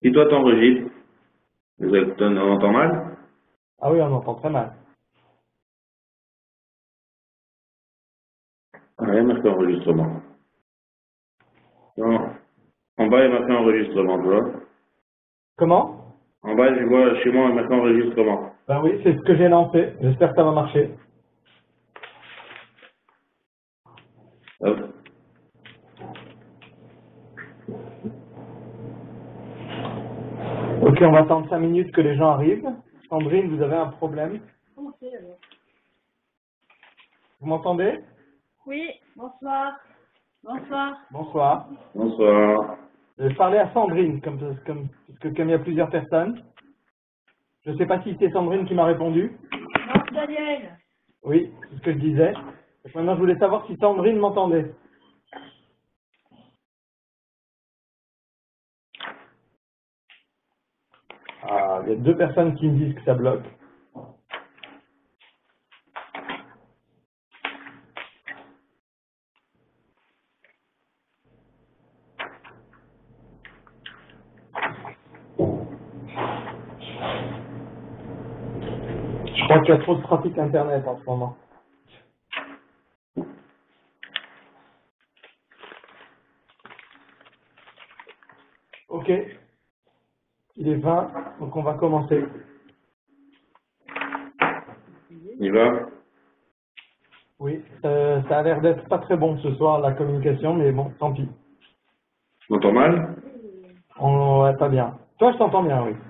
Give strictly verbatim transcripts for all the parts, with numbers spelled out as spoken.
Si toi t'enregistres, vous êtes- on entend mal? Ah oui, on entend très mal. Ah, il y a marqué enregistrement. Non. En bas, il y a marqué enregistrement, tu vois. Comment? En bas, je vois chez moi, il y a marqué enregistrement. Ben oui, c'est ce que j'ai lancé. J'espère que ça va marcher. Hop. Ok, on va attendre cinq minutes que les gens arrivent. Sandrine, vous avez un problème? Comment c'est alors? Vous m'entendez? Oui, bonsoir. Bonsoir. Bonsoir. Bonsoir. Je vais parler à Sandrine, comme, comme, parce que comme il y a plusieurs personnes. Je ne sais pas si c'est Sandrine qui m'a répondu. Non, c'est Daniel. Oui, c'est ce que je disais. Donc maintenant, je voulais savoir si Sandrine m'entendait. Ah, il y a deux personnes qui me disent que ça bloque. Je crois qu'il y a trop de trafic internet en ce moment. Ok. Il est vingt, donc on va commencer. Il va? Oui, euh, ça a l'air d'être pas très bon ce soir, la communication, mais bon, tant pis. Tu m'entends mal? On ouais, pas bien. Toi, je t'entends bien, oui.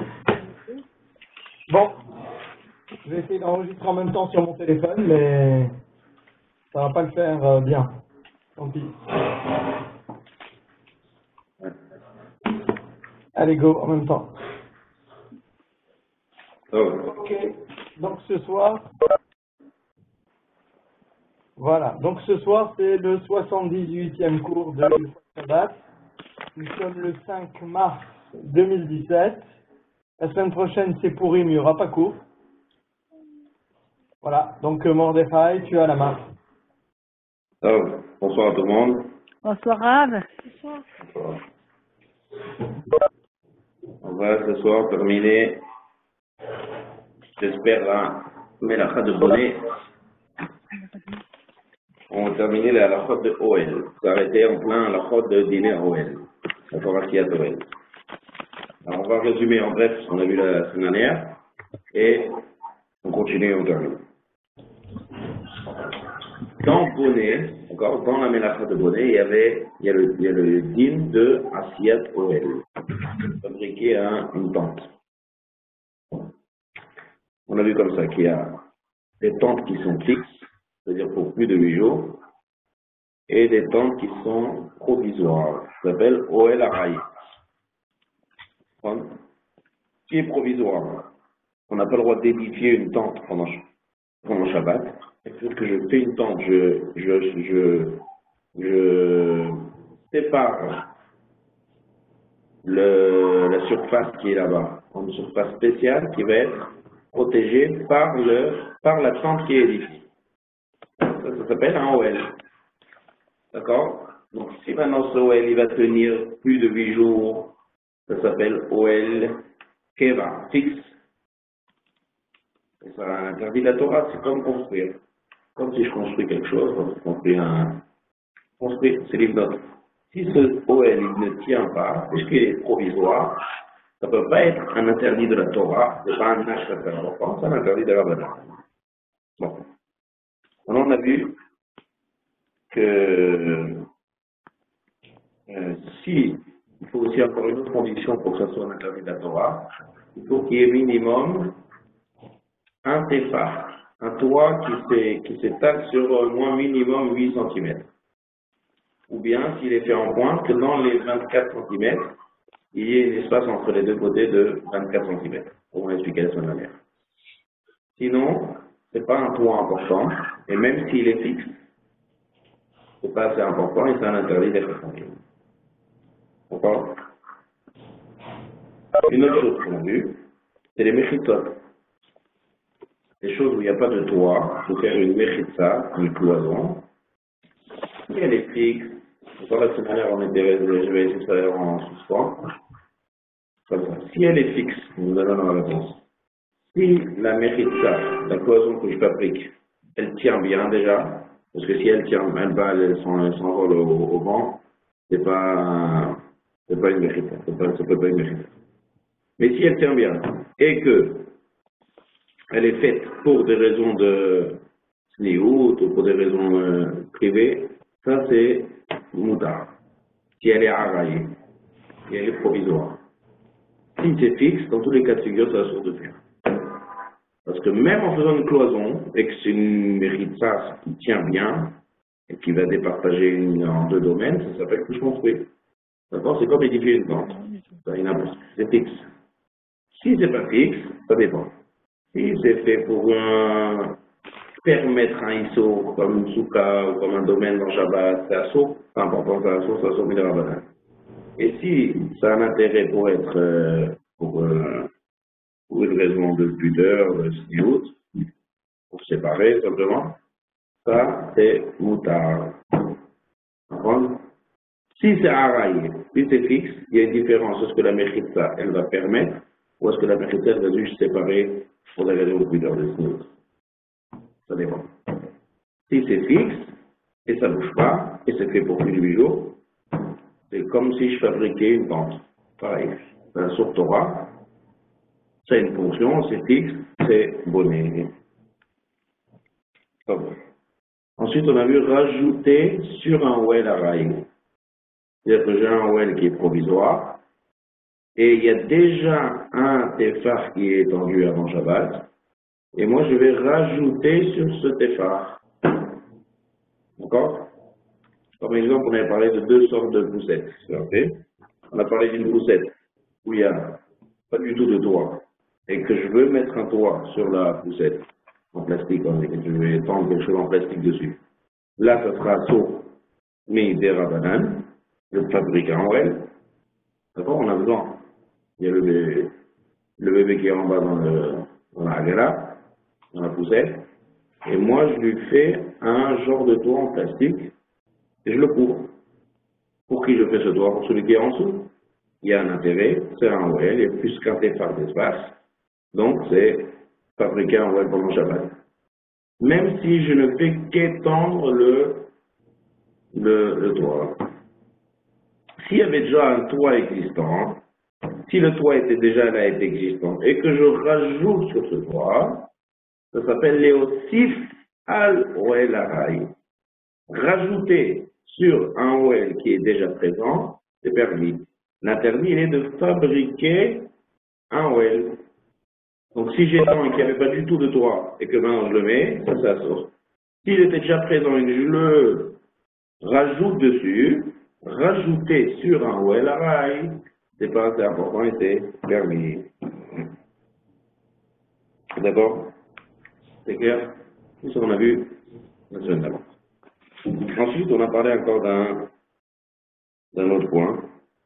Bon, je vais essayer d'enregistrer en même temps sur mon téléphone, mais ça va pas le faire euh, bien. Tant pis. Allez, go, en même temps. Oh. Ok, donc ce soir, voilà, donc ce soir c'est le soixante-dix-huitième cours de Shabbat. Nous sommes le cinq mars deux mille dix-sept. La semaine prochaine c'est Pourim, il n'y aura pas cours. Voilà, donc euh, Mordechai, tu as la main. Oh. Bonsoir à tout le monde. Bonsoir, Rav. Bonsoir. On va ce soir terminer, j'espère, la Melacha de Bonnet. On va terminer la halachot de Oel. S'arrêter en plein halachot de dîner à Oel. La Torah qui a Oel. Alors on va résumer en bref ce qu'on a vu la semaine dernière et on continue et on termine. Dans Bonnet, encore dans la Melacha de Bonnet, il y avait il y a le, il y a le dîme de Asiyat Oel, fabriqué à une tente. On a vu comme ça qu'il y a des tentes qui sont fixes, c'est-à-dire pour plus de huit jours, et des tentes qui sont provisoires, ça s'appelle Oel Araï. Qui est provisoire. On n'a pas le droit d'édifier une tente pendant, pendant Shabbat. Et que je fais une tente, je, je, je, je sépare le, la surface qui est là-bas en une surface spéciale qui va être protégée par, le, par la tente qui est édifiée. Ça, ça s'appelle un O L. D'accord? Donc si maintenant ce O L il va tenir plus de huit jours, ça s'appelle O L Keva, fixe. Et ça interdit la Torah, c'est comme construire. Comme si je construis quelque chose, je construis un. Construire, c'est l'hypnose. Si ce O L il ne tient pas, puisqu'il est provisoire, ça ne peut pas être un interdit de la Torah, c'est pas un acte important, c'est un interdit de la Rabbanan. Bon. Alors on a vu que euh, si, il faut aussi encore une autre condition pour que ça soit un interdit de la Torah, il faut qu'il y ait minimum un tefa, un toit qui s'étale sur au moins minimum huit centimètres. Ou bien, s'il est fait en pointe, que dans les vingt-quatre centimètres, il y ait un espace entre les deux côtés de vingt-quatre centimètres, comme on l'a expliqué la semaine dernière. Sinon, ce n'est pas un toit important, et même s'il est fixe, ce n'est pas assez important et c'est un interdit d'être tranquille. D'accord? Une autre chose qu'on a vue, c'est les méchitot. Les choses où il n'y a pas de toit, il faut faire une méchitza, une cloison. Si elle est fixe, dans la semaine dernière, on était, je vais essayer de faire en suspens. comme ça. Si elle est fixe, nous allons dans la réponse. Si la méritza, la cloison que je fabrique, elle tient bien déjà, parce que si elle tient, elle va, elle s'envole au, au vent, c'est pas, c'est pas une méritza, c'est pas, ça peut pas une méritza. Mais si elle tient bien, et que elle est faite pour des raisons de sniout ou pour des raisons euh, privées, ça c'est moutar. Si elle est araillée, si elle est provisoire. Si c'est fixe, dans tous les cas de figure, c'est la source de faire. Parce que même en faisant une cloison, et que c'est une méritza qui tient bien, et qui va départager une, en deux domaines, ça s'appelle couche construite. D'accord? C'est comme édifier une tente. C'est fixe. Si c'est pas fixe, ça dépend. Si c'est fait pour un, permettre un I S O comme une souka ou comme un domaine dans Shabbat, c'est assaut, c'est important, c'est assaut, c'est assaut midrabanan. Et si ça a un intérêt pour être, euh, pour, euh, pour une raison de pudeur, de sniout, pour se séparer simplement, ça c'est moutard. D'accord? Si c'est araillé, si c'est fixe, il y a une différence. Est-ce que la méchitza, elle va permettre, ou est-ce que la méchitza, elle va juste séparer pour des raisons de pudeur, de sniout? Ça dépend. Si c'est fixe, et ça ne bouge pas, et c'est fait pour plus de huit jours, c'est comme si je fabriquais une tente. Pareil. Un sur Torah, ça a une fonction, c'est fixe, c'est bonnet. Ensuite, on a vu rajouter sur un well à rail. C'est-à-dire que j'ai un well qui est provisoire, et il y a déjà un téphar qui est étendu avant Shabbat, et moi je vais rajouter sur ce téphar. D'accord? Comme exemple, on avait parlé de deux sortes de poussettes. Okay? On a parlé d'une poussette où il n'y a pas du tout de toit et que je veux mettre un toit sur la poussette en plastique, je vais tendre quelque chose en plastique dessus. Là, ça sera saut, mais des rabanan, le fabricant, ouais. D'accord? On a besoin. Il y a le bébé, le bébé qui est en bas dans, le, dans la agara, dans la poussette, et moi je lui fais un genre de toit en plastique. Et je le couvre. Pour qui je fais ce toit? Pour celui qui est en dessous. Il y a un intérêt, c'est un well, il y a plus qu'un téphar d'espace. Donc c'est fabriquer un well pendant Shabbat. Même si je ne fais qu'étendre le, le, le toit. S'il y avait déjà un toit existant, si le toit était déjà là, était existant, et que je rajoute sur ce toit, ça s'appelle léosif al well aray. Rajouter sur un well qui est déjà présent, c'est permis. L'interdit, il est de fabriquer un well. Donc, si j'ai un qui n'avait pas du tout de toit et que maintenant je le mets, ça, ça sort. S'il était déjà présent et que je le rajoute dessus, rajouter sur un well à rail, c'est pas assez important et c'est permis. D'accord? C'est clair? Tout ça, on a vu la semaine d'avant. Ensuite, on a parlé encore d'un d'un autre point,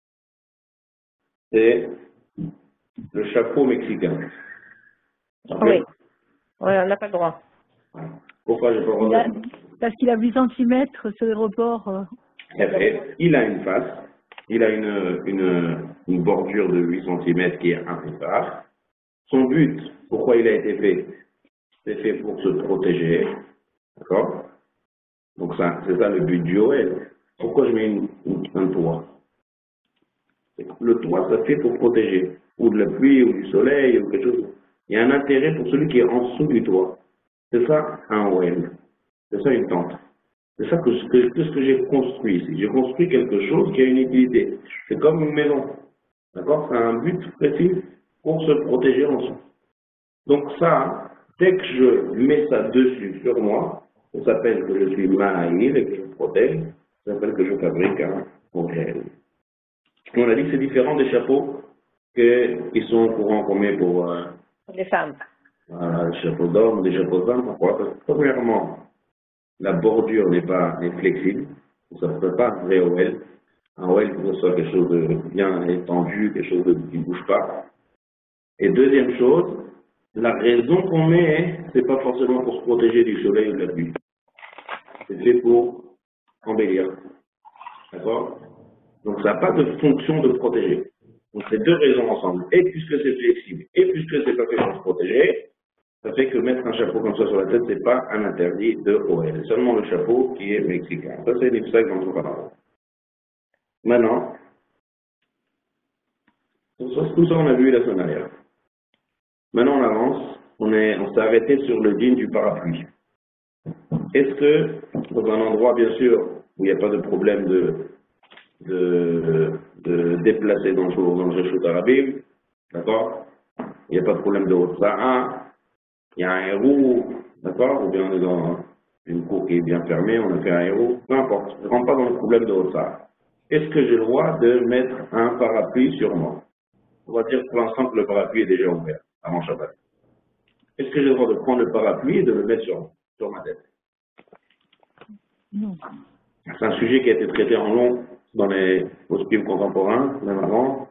c'est le chapeau mexicain. Oui, oui, on n'a pas le droit. Pourquoi je peux revenir? Parce qu'il a huit centimètres sur l'aéroport. Euh... Il a une face, il a une, une, une bordure de huit centimètres qui est un téphar. Son but, pourquoi il a été fait? C'est fait pour se protéger, d'accord? Donc ça, c'est ça le but du Joël. Pourquoi je mets une, une, un toit? Le toit, ça fait pour protéger, ou de la pluie, ou du soleil, ou quelque chose. Il y a un intérêt pour celui qui est en dessous du toit. C'est ça un well. C'est ça une tente. C'est ça que, que, que ce que j'ai construit ici. J'ai construit quelque chose qui a une utilité. C'est comme une maison. D'accord? C'est un but précis pour se protéger en dessous. Donc ça, dès que je mets ça dessus sur moi, ça s'appelle que je suis maïl et que je protège, ça s'appelle que je fabrique un modèle. On a dit que c'est différent des chapeaux que, qui sont courants qu'on met pour euh, les femmes. Euh, les chapeaux d'homme, des chapeaux de femmes. Pourquoi? Parce que premièrement, la bordure n'est pas est flexible, ça ne peut pas un vrai O L. Un O L, il faut que ce soit quelque chose de bien étendu, quelque chose de, qui ne bouge pas. Et deuxième chose, la raison qu'on met, c'est pas forcément pour se protéger du soleil ou de la pluie. C'est fait pour embellir. D'accord? Donc ça n'a pas de fonction de protéger. Donc ces deux raisons ensemble, et puisque c'est flexible, et puisque c'est pas fait pour se protéger, ça fait que mettre un chapeau comme ça sur la tête, c'est pas un interdit de O L. C'est seulement le chapeau qui est mexicain. Ça, c'est l'Ipsac dont on parle. Maintenant, tout ça, tout ça, on a vu la semaine dernière. Maintenant, on avance. On est, on s'est arrêté sur le jean du parapluie. Est-ce que, dans un endroit, bien sûr, où il n'y a pas de problème de, de, de déplacer dans le, dans le Réchout Arabim, d'accord? Il n'y a pas de problème de Hotzara, il y a un héros, d'accord? Ou bien on est dans une cour qui est bien fermée, on a fait un héros, peu importe. Je ne rentre pas dans le problème de Hotzara. Est-ce que j'ai le droit de mettre un parapluie sur moi? On va dire pour l'instant que le parapluie est déjà ouvert, avant Shabbat. Est-ce que j'ai le droit de prendre le parapluie et de le mettre sur, sur ma tête? Non. C'est un sujet qui a été traité en long dans les poskim contemporains, même avant.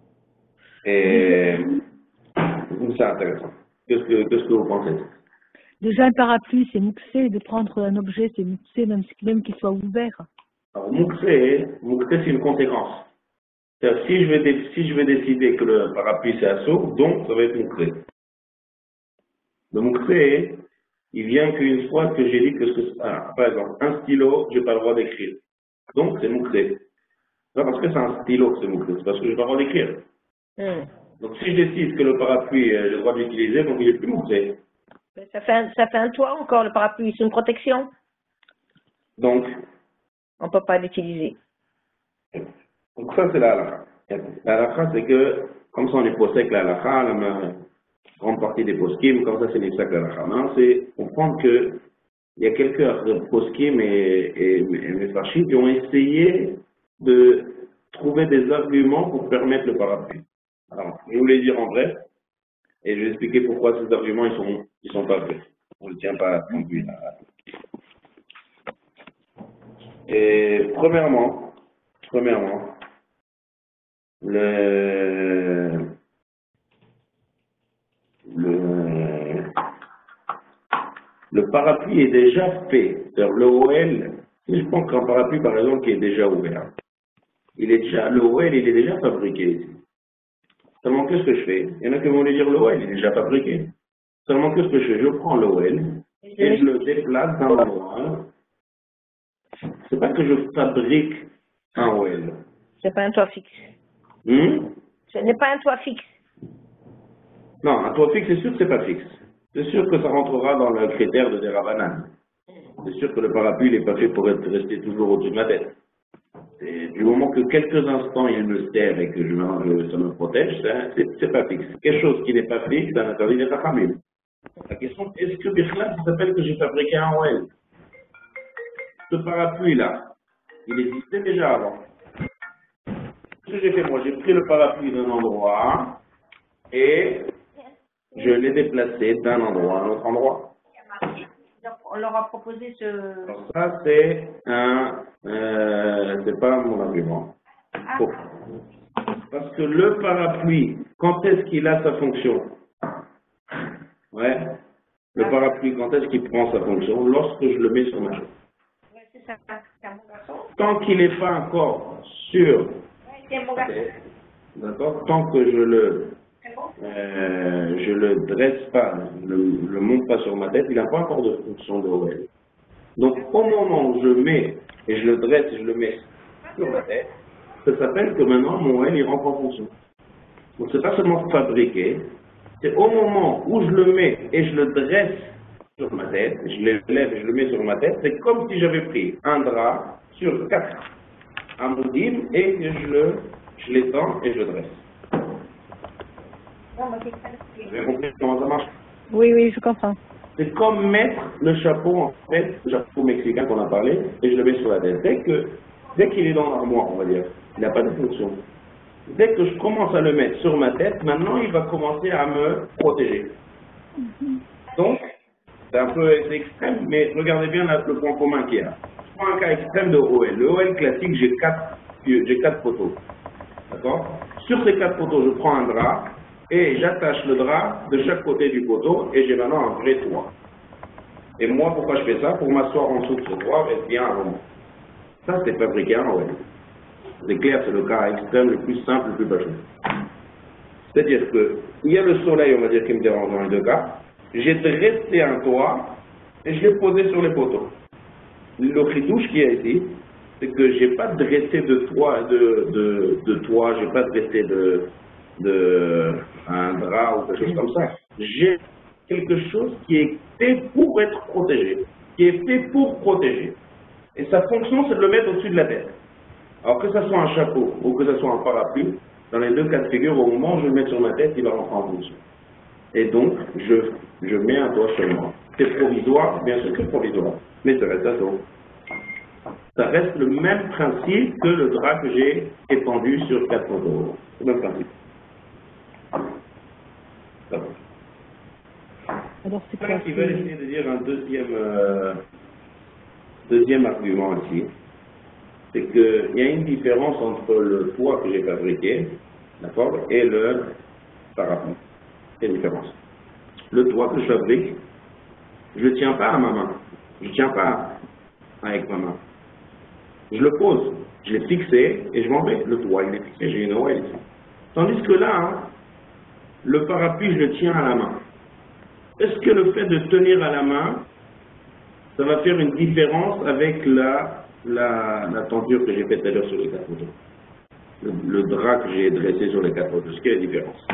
Et c'est intéressant. Qu'est-ce que, qu'est-ce que vous pensez? Déjà, un parapluie, c'est mouxé. De prendre un objet, c'est mouxé, même, même qu'il soit ouvert. Alors, mouxé, mouxé, c'est une conséquence. C'est-à-dire, si je, vais si je vais décider que le parapluie c'est assaut, donc ça va être mouxé. Le mouxé, il vient qu'une fois que j'ai dit que, ce que ah, par exemple, un stylo, je n'ai pas le droit d'écrire. Donc, c'est mouxé. C'est pas parce que c'est un stylo que c'est mouxé, c'est parce que je n'ai pas le droit d'écrire. Hmm. Donc, si je décide que le parapluie, j'ai le droit de l'utiliser, donc il est plus mouxé. Ça fait, un, ça fait un toit encore, le parapluie, c'est une protection. Donc, On ne peut pas l'utiliser. donc ça, c'est la halakha. La halakha, c'est que, comme ça, on est posé avec la halakha, la grande partie des poskim, comme ça, c'est l'ipsak la halakha. Maintenant, c'est comprendre que il y a quelques poskim et, et, et Mefarshim qui ont essayé de trouver des arguments pour permettre le parapluie. Alors, je voulais dire en bref, et je vais expliquer pourquoi ces arguments, ils sont, ils sont pas vrais. On ne tient pas à conduire là. Et premièrement, premièrement, le, le, le parapluie est déjà fait. C'est-à-dire le O L, si je prends qu'un parapluie par exemple qui est déjà ouvert, il est déjà, le O L il est déjà fabriqué ici. Seulement qu'est-ce que je fais? Il y en a qui vont lui dire le O L il est déjà fabriqué. Seulement qu'est-ce que je fais? Je prends le O L et je le déplace d'un endroit. C'est pas que je fabrique un O L. C'est pas un toit fixe. Hmm? Ce n'est pas un toit fixe. Non, un toit fixe, c'est sûr que c'est pas fixe. C'est sûr que ça rentrera dans le critère de Derabanan. C'est sûr que le parapluie n'est pas fait pour être resté toujours au-dessus de ma tête. Et du moment que quelques instants il me sert et que je, je, ça me protège, c'est pas fixe. Quelque chose qui n'est pas fixe, c'est un interdit d'être affamé. La question, est-ce que Birkla, ça s'appelle que j'ai fabriqué un O L? Ce parapluie-là, il existait déjà avant. Ce que j'ai fait, moi, j'ai pris le parapluie d'un endroit et je l'ai déplacé d'un endroit à un autre endroit. Donc, on leur a proposé ce... Alors ça, c'est un... Euh, c'est pas mon argument. Faux. Parce que le parapluie, quand est-ce qu'il a sa fonction? Ouais. Le parapluie, quand est-ce qu'il prend sa fonction? Lorsque je le mets sur ma chose. Ouais, c'est ça, c'est un bon garçon. Tant qu'il n'est pas encore sur... Ouais, c'est un bon garçon. D'accord? Tant que je le... C'est bon? Euh, je le dresse pas, je le, le monte pas sur ma tête, il n'a pas encore de fonction de O L. Donc au moment où je mets et je le dresse et je le mets sur ma tête, ça s'appelle que maintenant mon O L il rentre en fonction. Donc c'est pas seulement fabriqué, c'est au moment où je le mets et je le dresse sur ma tête, je le lève et je le mets sur ma tête, c'est comme si j'avais pris un drap sur quatre amoudim et que je le je l'étends et je le dresse. Vous avez compris comment ça marche? Oui, oui, je comprends. C'est comme mettre le chapeau, en fait, le chapeau mexicain qu'on a parlé, et je le mets sur la tête. Dès que, dès qu'il est dans l'armoire, on va dire, il n'a pas de fonction. Dès que je commence à le mettre sur ma tête, maintenant il va commencer à me protéger. Donc, c'est un peu extrême, mais regardez bien là, le point commun qu'il y a. Je prends un cas extrême de O L. Le O L classique, j'ai quatre, j'ai quatre poteaux. D'accord? Sur ces quatre poteaux, je prends un drap, et j'attache le drap de chaque côté du poteau et j'ai maintenant un vrai toit. Et moi, pourquoi je fais ça? Pour m'asseoir en dessous de ce toit et bien avant. Ça, c'est fabriqué en O L. C'est clair, c'est le cas extrême, le plus simple, le plus basique. C'est-à-dire que il y a le soleil, on va dire, qui me dérange dans les deux cas. J'ai dressé un toit et je l'ai posé sur les poteaux. Le chidouche qui est ici, c'est que j'ai pas dressé de toit, de, de, de toit, j'ai pas dressé de, de un drap ou quelque chose comme ça. J'ai quelque chose qui est fait pour être protégé, qui est fait pour protéger. Et sa fonction, c'est de le mettre au-dessus de la tête. Alors que ce soit un chapeau ou que ce soit un parapluie, dans les deux cas de figure, au moment où je le mets sur ma tête, il va rentrer en fonction. Et donc, je, je mets un toit sur moi. C'est provisoire, bien sûr que c'est provisoire, mais ça reste un toit. Ça reste le même principe que le drap que j'ai étendu sur quatre poteaux. C'est le même principe. Ça va. Alors c'est quoi? Ils veulent essayer de dire un deuxième, euh, deuxième argument ici. C'est qu'il y a une différence entre le toit que j'ai fabriqué, d'accord, et le parapluie. Quelle différence? Le toit que je fabrique, je ne le tiens pas à ma main. Je ne tiens pas avec ma main. Je le pose, je l'ai fixé et je m'en vais. Le toit, il est fixé, j'ai une O L ici. Tandis que là, hein, le parapluie, je le tiens à la main. Est-ce que le fait de tenir à la main, ça va faire une différence avec la, la, la tenture que j'ai faite tout à l'heure sur les quatre poteaux? Le, le drap que j'ai dressé sur les quatre poteaux, est-ce qu'il y a une différence?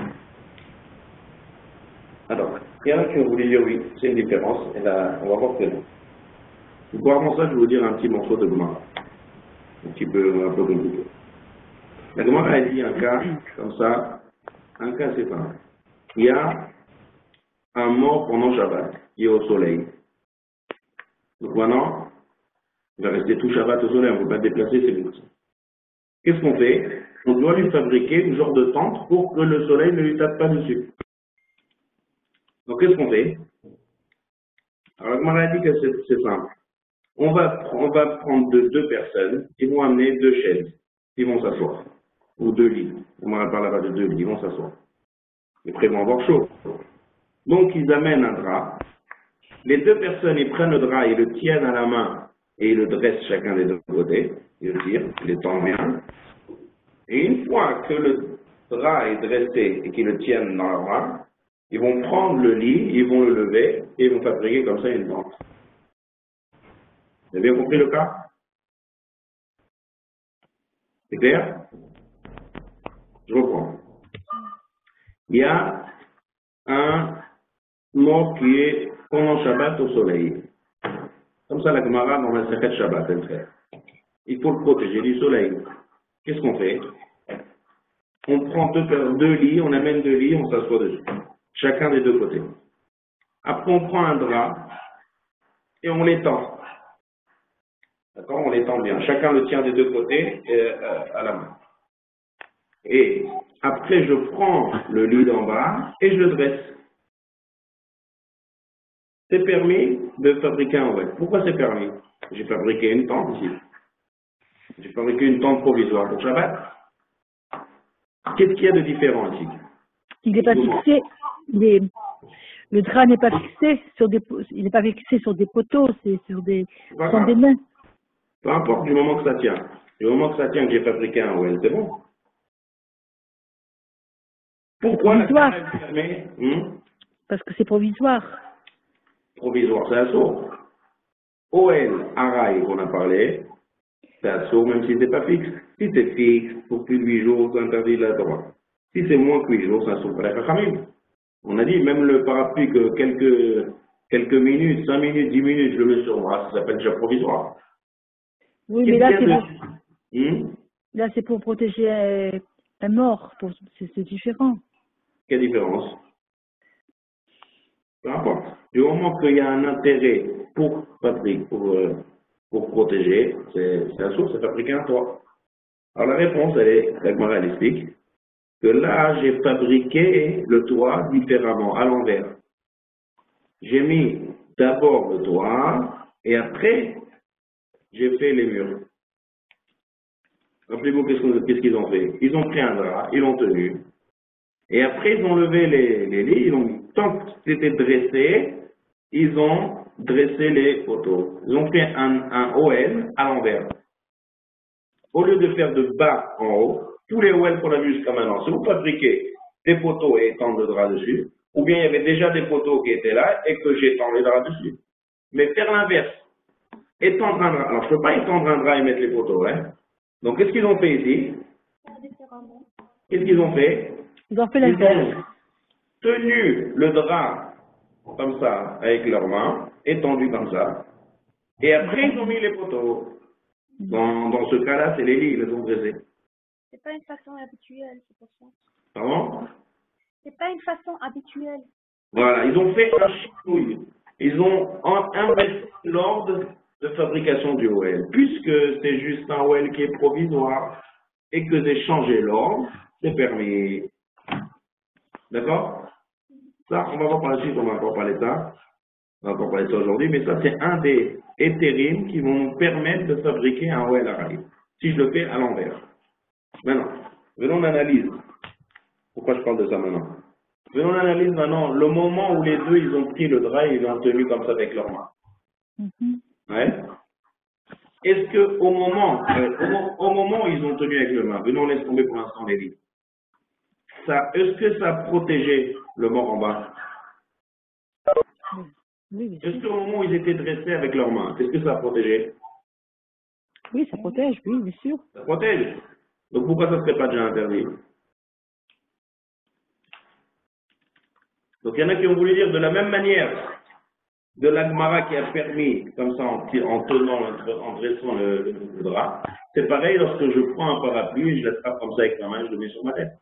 Alors, il y en a qui ont voulu dire oui, c'est une différence, et là, on va voir que non. Pour avant ça, je vais vous dire un petit morceau de Gemara. Un petit peu, un peu compliqué. La Gemara a dit un cas, comme ça, un cas c'est simple. Il y a un mort pendant Shabbat, qui est au soleil. Donc maintenant, il va rester tout Shabbat au soleil, on ne peut pas le déplacer, c'est bon. Qu'est-ce qu'on fait? On doit lui fabriquer une genre de tente pour que le soleil ne lui tape pas dessus. Donc qu'est-ce qu'on fait? Alors la Gemara a dit que c'est simple. On va, on va prendre deux, deux personnes qui vont amener deux chaises, ils vont s'asseoir, ou deux lits. On m'a parlé là-bas de deux lits, ils vont s'asseoir. Et après, ils vont avoir chaud. Donc, ils amènent un drap. Les deux personnes, ils prennent le drap, ils le tiennent à la main et ils le dressent chacun des deux côtés. Ils le tirent, ils les tendent bien. Et une fois que le drap est dressé et qu'ils le tiennent dans leur main, ils vont prendre le lit, ils vont le lever et ils vont fabriquer comme ça une tente. Vous avez bien compris le cas? C'est clair? Je reprends. Il y a un mort qui est pendant Shabbat au soleil. Comme ça, la Gemara dans la Sechet Shabbat, elle fait. Il faut le protéger du soleil. Qu'est-ce qu'on fait? On prend deux, deux lits, on amène deux lits, on s'assoit dessus. Chacun des deux côtés. Après, on prend un drap et on l'étend. D'accord? On l'étend bien. Chacun le tient des deux côtés euh, à la main. Et après, je prends le lit d'en bas et je le dresse. C'est permis de fabriquer un oued. Pourquoi c'est permis? J'ai fabriqué une tente ici. J'ai fabriqué une tente provisoire pour Shabbat. Qu'est-ce qu'il y a de différent ici? Il n'est pas fixé. Il est, le drap n'est pas fixé sur des, il n'est pas fixé sur des poteaux, c'est sur des, sur des mains. Peu importe, du moment que ça tient. Du moment que ça tient, que j'ai fabriqué un oued, c'est bon. Pourquoi la provisoire. est fermée? hmm Parce que c'est provisoire. Provisoire, c'est assaut. O L, Araï, qu'on a parlé, c'est assaut même si c'est pas fixe. Si c'est fixe, pour plus de huit jours, c'est interdit de la Torah. Si c'est moins que huit jours, c'est assaut par la Chachamim. On a dit, même le parapluie que quelques, quelques minutes, cinq minutes, dix minutes, je le mets sur moi, ça s'appelle déjà provisoire. Oui, mais là, c'est pour, hmm là, c'est pour protéger un, un mort. Pour, c'est différent. Quelle différence? Peu importe. Du moment qu'il y a un intérêt pour fabriquer, pour, euh, pour protéger, c'est un source, c'est fabriquer un toit. Alors la réponse, elle est, la Gemara elle explique, que là, j'ai fabriqué le toit différemment, à l'envers. J'ai mis d'abord le toit, et après, j'ai fait les murs. Rappelez-vous qu'est-ce qu'ils ont fait? Ils ont pris un drap, ils l'ont tenu, et après, ils ont levé les, les lits, ils ont, tant que c'était dressé, ils ont dressé les poteaux. Ils ont fait un, un O L à l'envers. Au lieu de faire de bas en haut, tous les O L qu'on a vus jusqu'à maintenant, si vous fabriquez des poteaux et étendre le drap dessus, ou bien il y avait déjà des poteaux qui étaient là et que j'étends les draps dessus. Mais faire l'inverse, étendre un drap. Alors je ne peux pas étendre un drap et mettre les poteaux, hein. Donc qu'est-ce qu'ils ont fait ici? Qu'est-ce qu'ils ont fait? Ils ont fait Ils l'inverse. ont tenu le drap comme ça, avec leurs mains, étendu comme ça, et après ils ont mis les poteaux. Dans, dans ce cas-là, c'est les lits, ils les ont dressés. C'est pas une façon habituelle, c'est pour ça. Pardon? C'est pas une façon habituelle. Voilà, ils ont fait un chipouille. Ils ont inversé l'ordre de fabrication du O L. Puisque c'est juste un O L qui est provisoire et que j'ai changé l'ordre, c'est permis. D'accord? Ça, on va voir par la suite, on va encore parler de ça. On va encore parler de ça aujourd'hui, mais ça, c'est un des éthérimes qui vont nous permettre de fabriquer un O L arabe. Si je le fais à l'envers. Maintenant, venons on analyse. Pourquoi je parle de ça maintenant? Venons on analyse maintenant le moment où les deux, ils ont pris le drap et ils l'ont tenu comme ça avec leurs mains. Mhm. Ouais. Est-ce que au moment, euh, au, mo- au moment où ils ont tenu avec leurs mains, venons on laisse tomber pour l'instant les livres. Ça, est-ce que ça protégeait le mort en bas? Oui, bien Est-ce sûr. qu'au moment où ils étaient dressés avec leurs mains, est-ce que ça protégeait? Oui, ça protège, oui, bien sûr. Ça protège. Donc pourquoi ça ne serait pas déjà interdit? Donc il y en a qui ont voulu dire de la même manière de l'Agmara qui a permis, comme ça en, en tenant, en dressant le, le, le drap, c'est pareil lorsque je prends un parapluie et je l'attrape comme ça avec ma main, je le mets sur ma tête.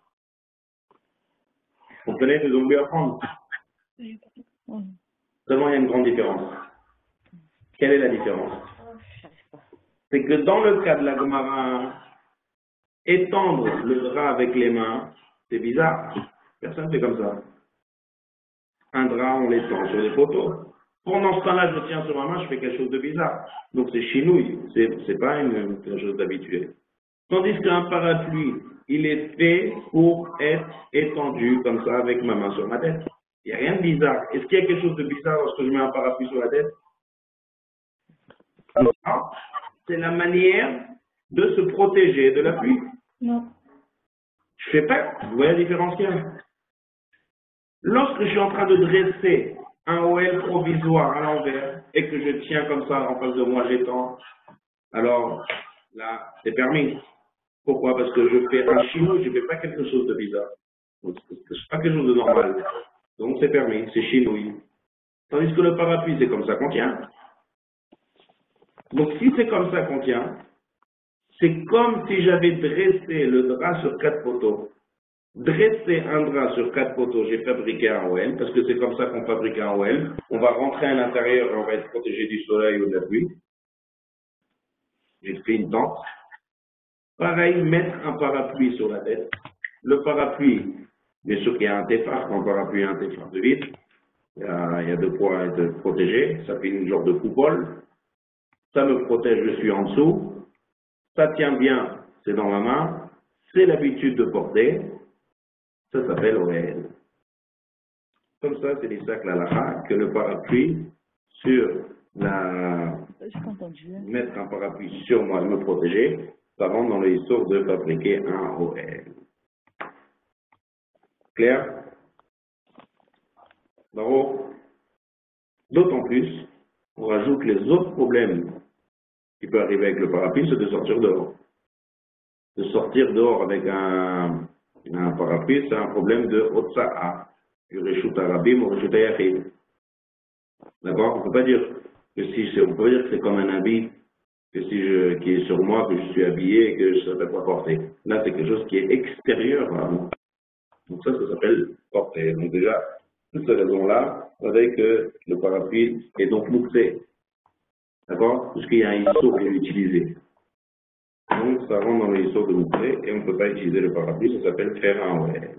Vous comprenez que j'ai oublié à prendre? Mhm. Seulement il y a une grande différence. Quelle est la différence? C'est que dans le cas de l'Agmara, étendre le drap avec les mains, c'est bizarre. Personne ne fait comme ça. Un drap, on l'étend sur des poteaux. Pendant ce temps-là, je tiens sur ma main, je fais quelque chose de bizarre. Donc c'est chinouille, c'est, c'est pas une, quelque chose d'habituel. Tandis qu'un parapluie, il est fait pour être étendu comme ça avec ma main sur ma tête. Il n'y a rien de bizarre. Est-ce qu'il y a quelque chose de bizarre lorsque je mets un parapluie sur la tête? Non. C'est la manière de se protéger de la pluie. Non. Je fais pas. Vous voyez la différence qu'il y a? Lorsque je suis en train de dresser un O L provisoire à l'envers et que je tiens comme ça en face de moi, j'étends, alors là, c'est permis. Pourquoi? Parce que je fais un chinois, je ne fais pas quelque chose de bizarre. C'est pas quelque chose de normal. Donc c'est permis, c'est chinouille. Tandis que le parapluie, c'est comme ça qu'on tient. Donc si c'est comme ça qu'on tient, c'est comme si j'avais dressé le drap sur quatre poteaux. Dresser un drap sur quatre poteaux, j'ai fabriqué un O L, parce que c'est comme ça qu'on fabrique un O L. On va rentrer à l'intérieur et on va être protégé du soleil ou de la pluie. J'ai fait une tente. Pareil, mettre un parapluie sur la tête. Le parapluie, bien sûr qu'il y a un téphare, quand un parapluie a un téphare de vitre. Il y a, il y a deux poids de protéger. Ça fait une genre de coupole. Ça me protège, je suis en dessous. Ça tient bien, c'est dans ma main. C'est l'habitude de porter. Ça s'appelle O L. Comme ça, c'est les sacs la que le parapluie sur la... J'ai pas entendu. Hein. Mettre un parapluie sur moi et me protéger, ça rentre dans l'histoire de fabriquer un O L. Clair? Bravo. D'autant plus, on rajoute les autres problèmes qui peuvent arriver avec le parapluie, c'est de sortir dehors. De sortir dehors avec un, un parapluie, c'est un problème de Otsa'a, du Reshut Arabim ou Reshut Ayachid. D'accord? On ne peut pas dire que si c'est, on peut dire que c'est comme un habit que si je, qui est sur moi, que je suis habillé et que je ne savais pas porter. Là, c'est quelque chose qui est extérieur à moi. Donc ça, ça s'appelle porter. Donc déjà, toutes ces raisons-là, vous savez que le parapluie est donc moussé. D'accord? Puisqu'il y a un I S O qui est utilisé. Donc ça rentre dans le I S O de moussé et on ne peut pas utiliser le parapluie, ça s'appelle faire un O L.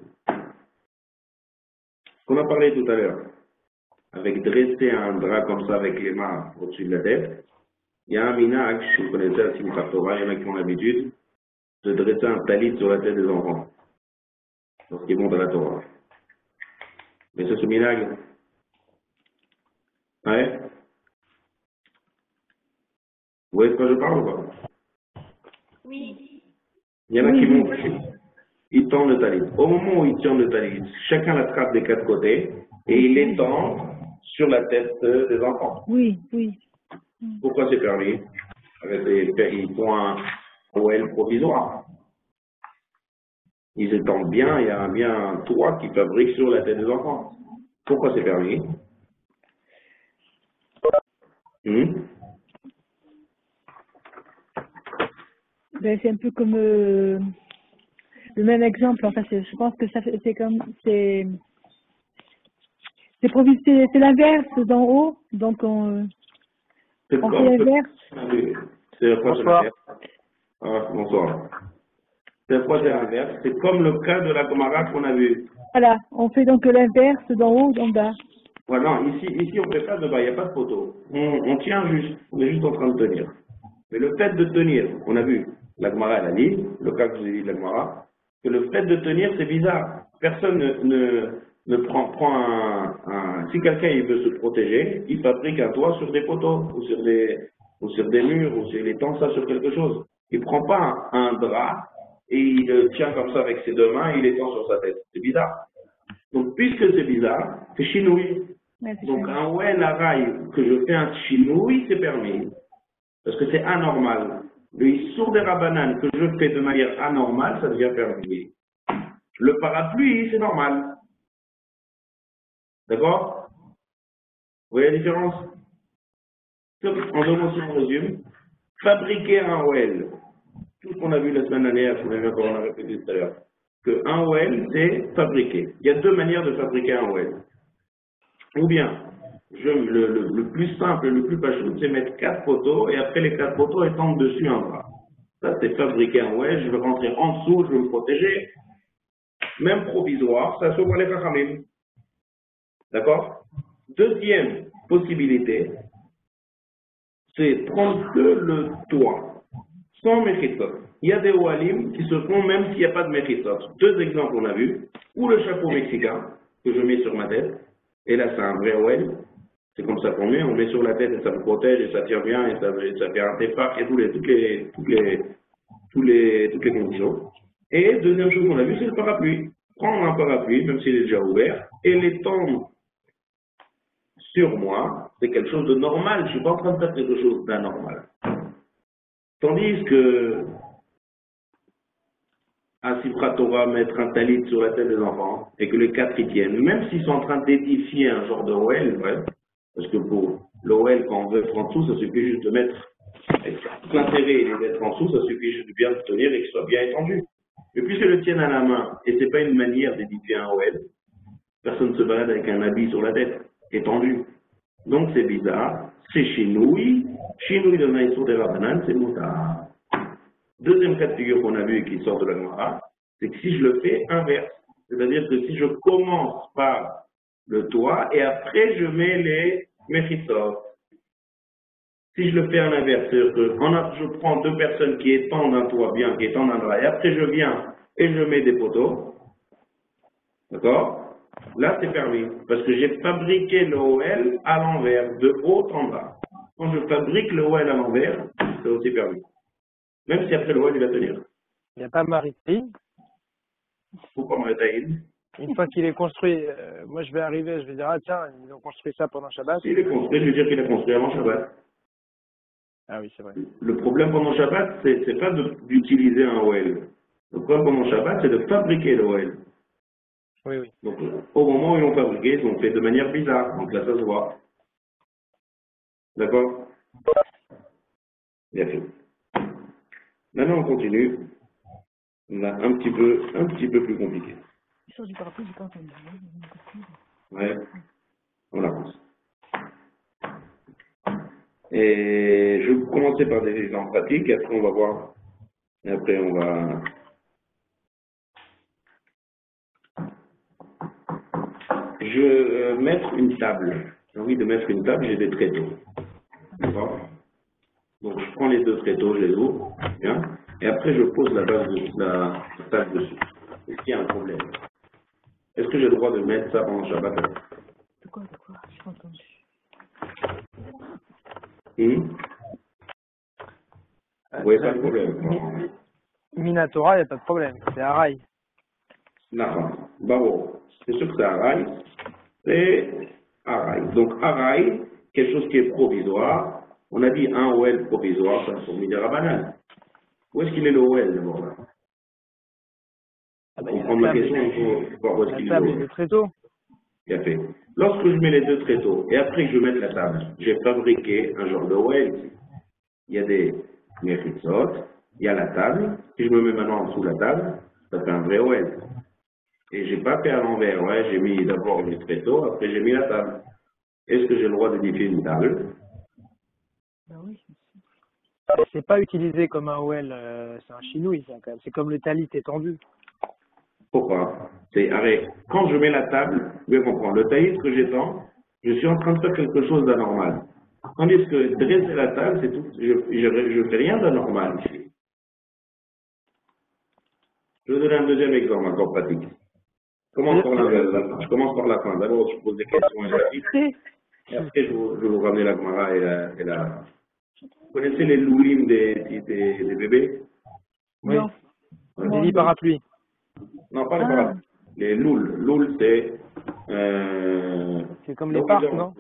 Ce qu'on a parlé tout à l'heure, avec dresser un drap comme ça avec les mains au-dessus de la tête, il y a un minag, si vous connaissez la Simchat Torah, il y en a qui ont l'habitude de dresser un talit sur la tête des enfants lorsqu'ils montent à la Torah. Mais c'est ce minag. Ouais. Vous voyez de quoi je parle ou pas? Oui. Il y en a Oui, qui oui. montent, il tend le talit. Au moment où il tient le talit, chacun l'attrape des quatre côtés et il l'étend sur la tête des enfants. Oui, oui. Pourquoi c'est permis? Ils font un O L provisoire. Ils étendent bien, il y a bien un toit qui fabrique sur la tête des enfants. Pourquoi c'est permis? Hmm? Ben, c'est un peu comme euh, le même exemple. Enfin, c'est- je pense que ça fait- c'est comme c'est c'est provi- c'est c'est l'inverse d'en haut, donc on, C'est on fait comme l'inverse. c'est la fois Bonsoir. Ah, bonsoir. C'est la fois c'est l'inverse. C'est comme le cas de la Gomara qu'on a vu. Voilà, on fait donc l'inverse d'en haut d'en bas. Voilà, ici, ici on ne fait pas de bas, il n'y a pas de poteau. On, on tient juste, on est juste en train de tenir. Mais le fait de tenir, on a vu, la Gemara elle a dit, le cas que je vous ai dit de la Gemara, que le fait de tenir c'est bizarre. Personne ne, ne, ne prend, prend un, un- si quelqu'un il veut se protéger, il fabrique un toit sur des poteaux, ou sur des, ou sur des murs, ou sur, il étend ça sur quelque chose. Il ne prend pas un, un drap et il le tient comme ça avec ses deux mains et il l'étend sur sa tête. C'est bizarre. Donc, puisque c'est bizarre, c'est chinouille. Ouais, c'est Donc, ça. un ouais la raille que je fais un chinouille, c'est permis. Parce que c'est anormal. Le issour des rabananes que je fais de manière anormale, ça devient permis. Le parapluie, c'est normal. D'accord? Vous voyez la différence? En deux mots, si on résume, fabriquer un O L, tout ce qu'on a vu la semaine dernière, je vous l'avais encore on a répété tout à l'heure, que un O L, c'est fabriquer. Il y a deux manières de fabriquer un O L. Ou bien, je, le, le, le plus simple, le plus pachou, c'est mettre quatre poteaux et après les quatre poteaux étendre dessus un bras. Ça, c'est fabriquer un ouais, je vais rentrer en dessous, je vais me protéger. Même provisoire, ça se voit les rachamim. D'accord? Deuxième possibilité, c'est prendre que le toit, sans méchitot. Il y a des oalim qui se font même s'il n'y a pas de méchitot. Deux exemples on a vu, ou le chapeau mexicain que je mets sur ma tête, et là c'est un vrai ouel, c'est comme ça qu'on met, on met sur la tête et ça me protège et ça tient bien et ça, et ça fait un départ et tous les, toutes, les, toutes, les, tous les, toutes les conditions. Et deuxième chose qu'on a vu, c'est le parapluie. Prendre un parapluie, même s'il est déjà ouvert, et l'étendre sur moi, c'est quelque chose de normal. Je ne suis pas en train de faire quelque chose d'anormal. Tandis que à Sifra Torah mettre un talit sur la tête des enfants et que les quatre y tiennent, même s'ils sont en train d'édifier un genre de O L, ouais, parce que pour l'O L, quand on veut être en dessous, ça suffit juste de mettre l'intérêt et d'être en dessous, ça suffit juste de bien le tenir et qu'il soit bien étendu. Mais puisqu'ils le tiennent à la main, et c'est pas une manière d'édifier un O L, personne ne se balade avec un habit sur la tête, étendu. Donc c'est bizarre, c'est chinouille, chinouille de Maïsour de la banane, c'est moutard. Deuxième cas de figure qu'on a vu et qui sort de la Gemara, c'est que si je le fais inverse, c'est-à-dire que si je commence par le toit et après je mets les méchitot. Si je le fais en inverse, c'est-à-dire que je prends deux personnes qui étendent un toit bien, qui étendent un drap, et après je viens et je mets des poteaux, d'accord? Là c'est permis, parce que j'ai fabriqué le O L à l'envers, de haut en bas. Quand je fabrique le O L à l'envers, c'est aussi permis. Même si après le O L il va tenir. Il n'y a pas Marie. Pourquoi Maritaïd? Une fois qu'il est construit, euh, moi je vais arriver, je vais dire, ah tiens, ils ont construit ça pendant Shabbat. S'il est construit, je veux dire qu'il est construit avant Shabbat. Ah oui, c'est vrai. Le problème pendant Shabbat, c'est, c'est pas de- d'utiliser un O L. Le problème pendant Shabbat, c'est de fabriquer le O L. Oui, oui. Donc, au moment où ils l'ont fabriqué, ils l'ont fait de manière bizarre. Donc là, ça se voit. D'accord? Bien fait. Maintenant, on continue. On a un petit peu, un petit peu plus compliqué. Sur du parapluie, j'ai pas entendu. Ouais. On avance. Et je vais commencer par des exemples pratiques, et après on va voir. Et après on va. Je vais euh, mettre une table. J'ai envie de mettre une table, j'ai des tréteaux. D'accord? Donc je prends les deux tréteaux, je les ouvre, bien, et après je pose la base de la table dessus. Est-ce qu'il y a un problème? Est-ce que j'ai le droit de mettre ça pendant Shabbat? De quoi, de quoi? J'ai pas entendu. Hum? Vous voyez pas de problème? Minatora, il n'y a pas de problème. C'est un rail. Non, bravo. C'est sûr que c'est Araï. C'est Araï. Donc, Araï, quelque chose qui est provisoire. On a dit un O L provisoire, ça pour dire à banane. Où est-ce qu'il est le O L d'abord là? Ah bah, Pour il y a prendre la la table, question, il faut voir où est-ce la qu'il est table le et O L. le tréteau. Tout à fait. Lorsque je mets les deux tréteaux et après que je mette la table, j'ai fabriqué un genre de O L. Il y a des méritsot, il y a la table. Si je me mets maintenant en dessous de la table, ça fait un vrai O L. Et j'ai pas fait à l'envers, ouais, j'ai mis d'abord les tréteaux, après j'ai mis la table. Est-ce que j'ai le droit de d'édifier une table? Ben oui. C'est pas utilisé comme un O L, euh, c'est un chinouille, ça, quand même. C'est comme le talit étendu. Pourquoi? C'est, arrête, quand je mets la table, vous devez comprendre, le taït que j'étends, je suis en train de faire quelque chose d'anormal. Tandis que dresser la table, c'est tout, je ne fais rien d'anormal ici. Je vais vous donner un deuxième exemple encore pratique. Commence par la, je commence par la fin. D'abord, je pose des questions et et après, je, vous, je vais vous ramener la Gemara et la, et la... Vous connaissez les loulim des, des, des bébés? Oui. Non. Des lits parapluies. Non, pas les Ah. parapluies. Les louls. Loul, c'est... Euh, C'est comme les parcs, non?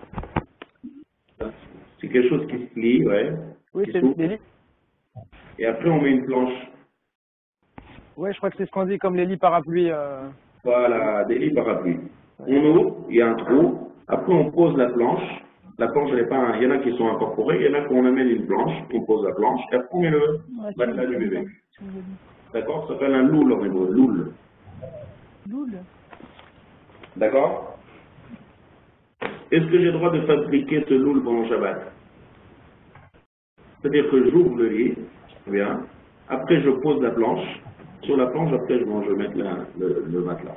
C'est quelque chose qui se plie, ouais. Oui, qui c'est s'ouvre. des lits. Et après, on met une planche. Ouais, je crois que c'est ce qu'on dit comme les lits parapluies. Euh... Voilà, des lits parapluies. On ouvre, il y a un trou. Après, on pose la planche. La planche, elle est pas... un- il y en a qui sont incorporés. Il y en a qu'on amène une planche. On pose la planche. Et après, on met le Ouais, matelas tu- du bébé. tu- tu- D'accord? Ça s'appelle un loul en hébreu. Loul. Loul. D'accord? Est-ce que j'ai le droit de fabriquer ce loul pendant Shabbat? C'est-à-dire que j'ouvre le lit, bien. Après, je pose la planche. Sur la planche, après, je vais mettre la- le, le matelas.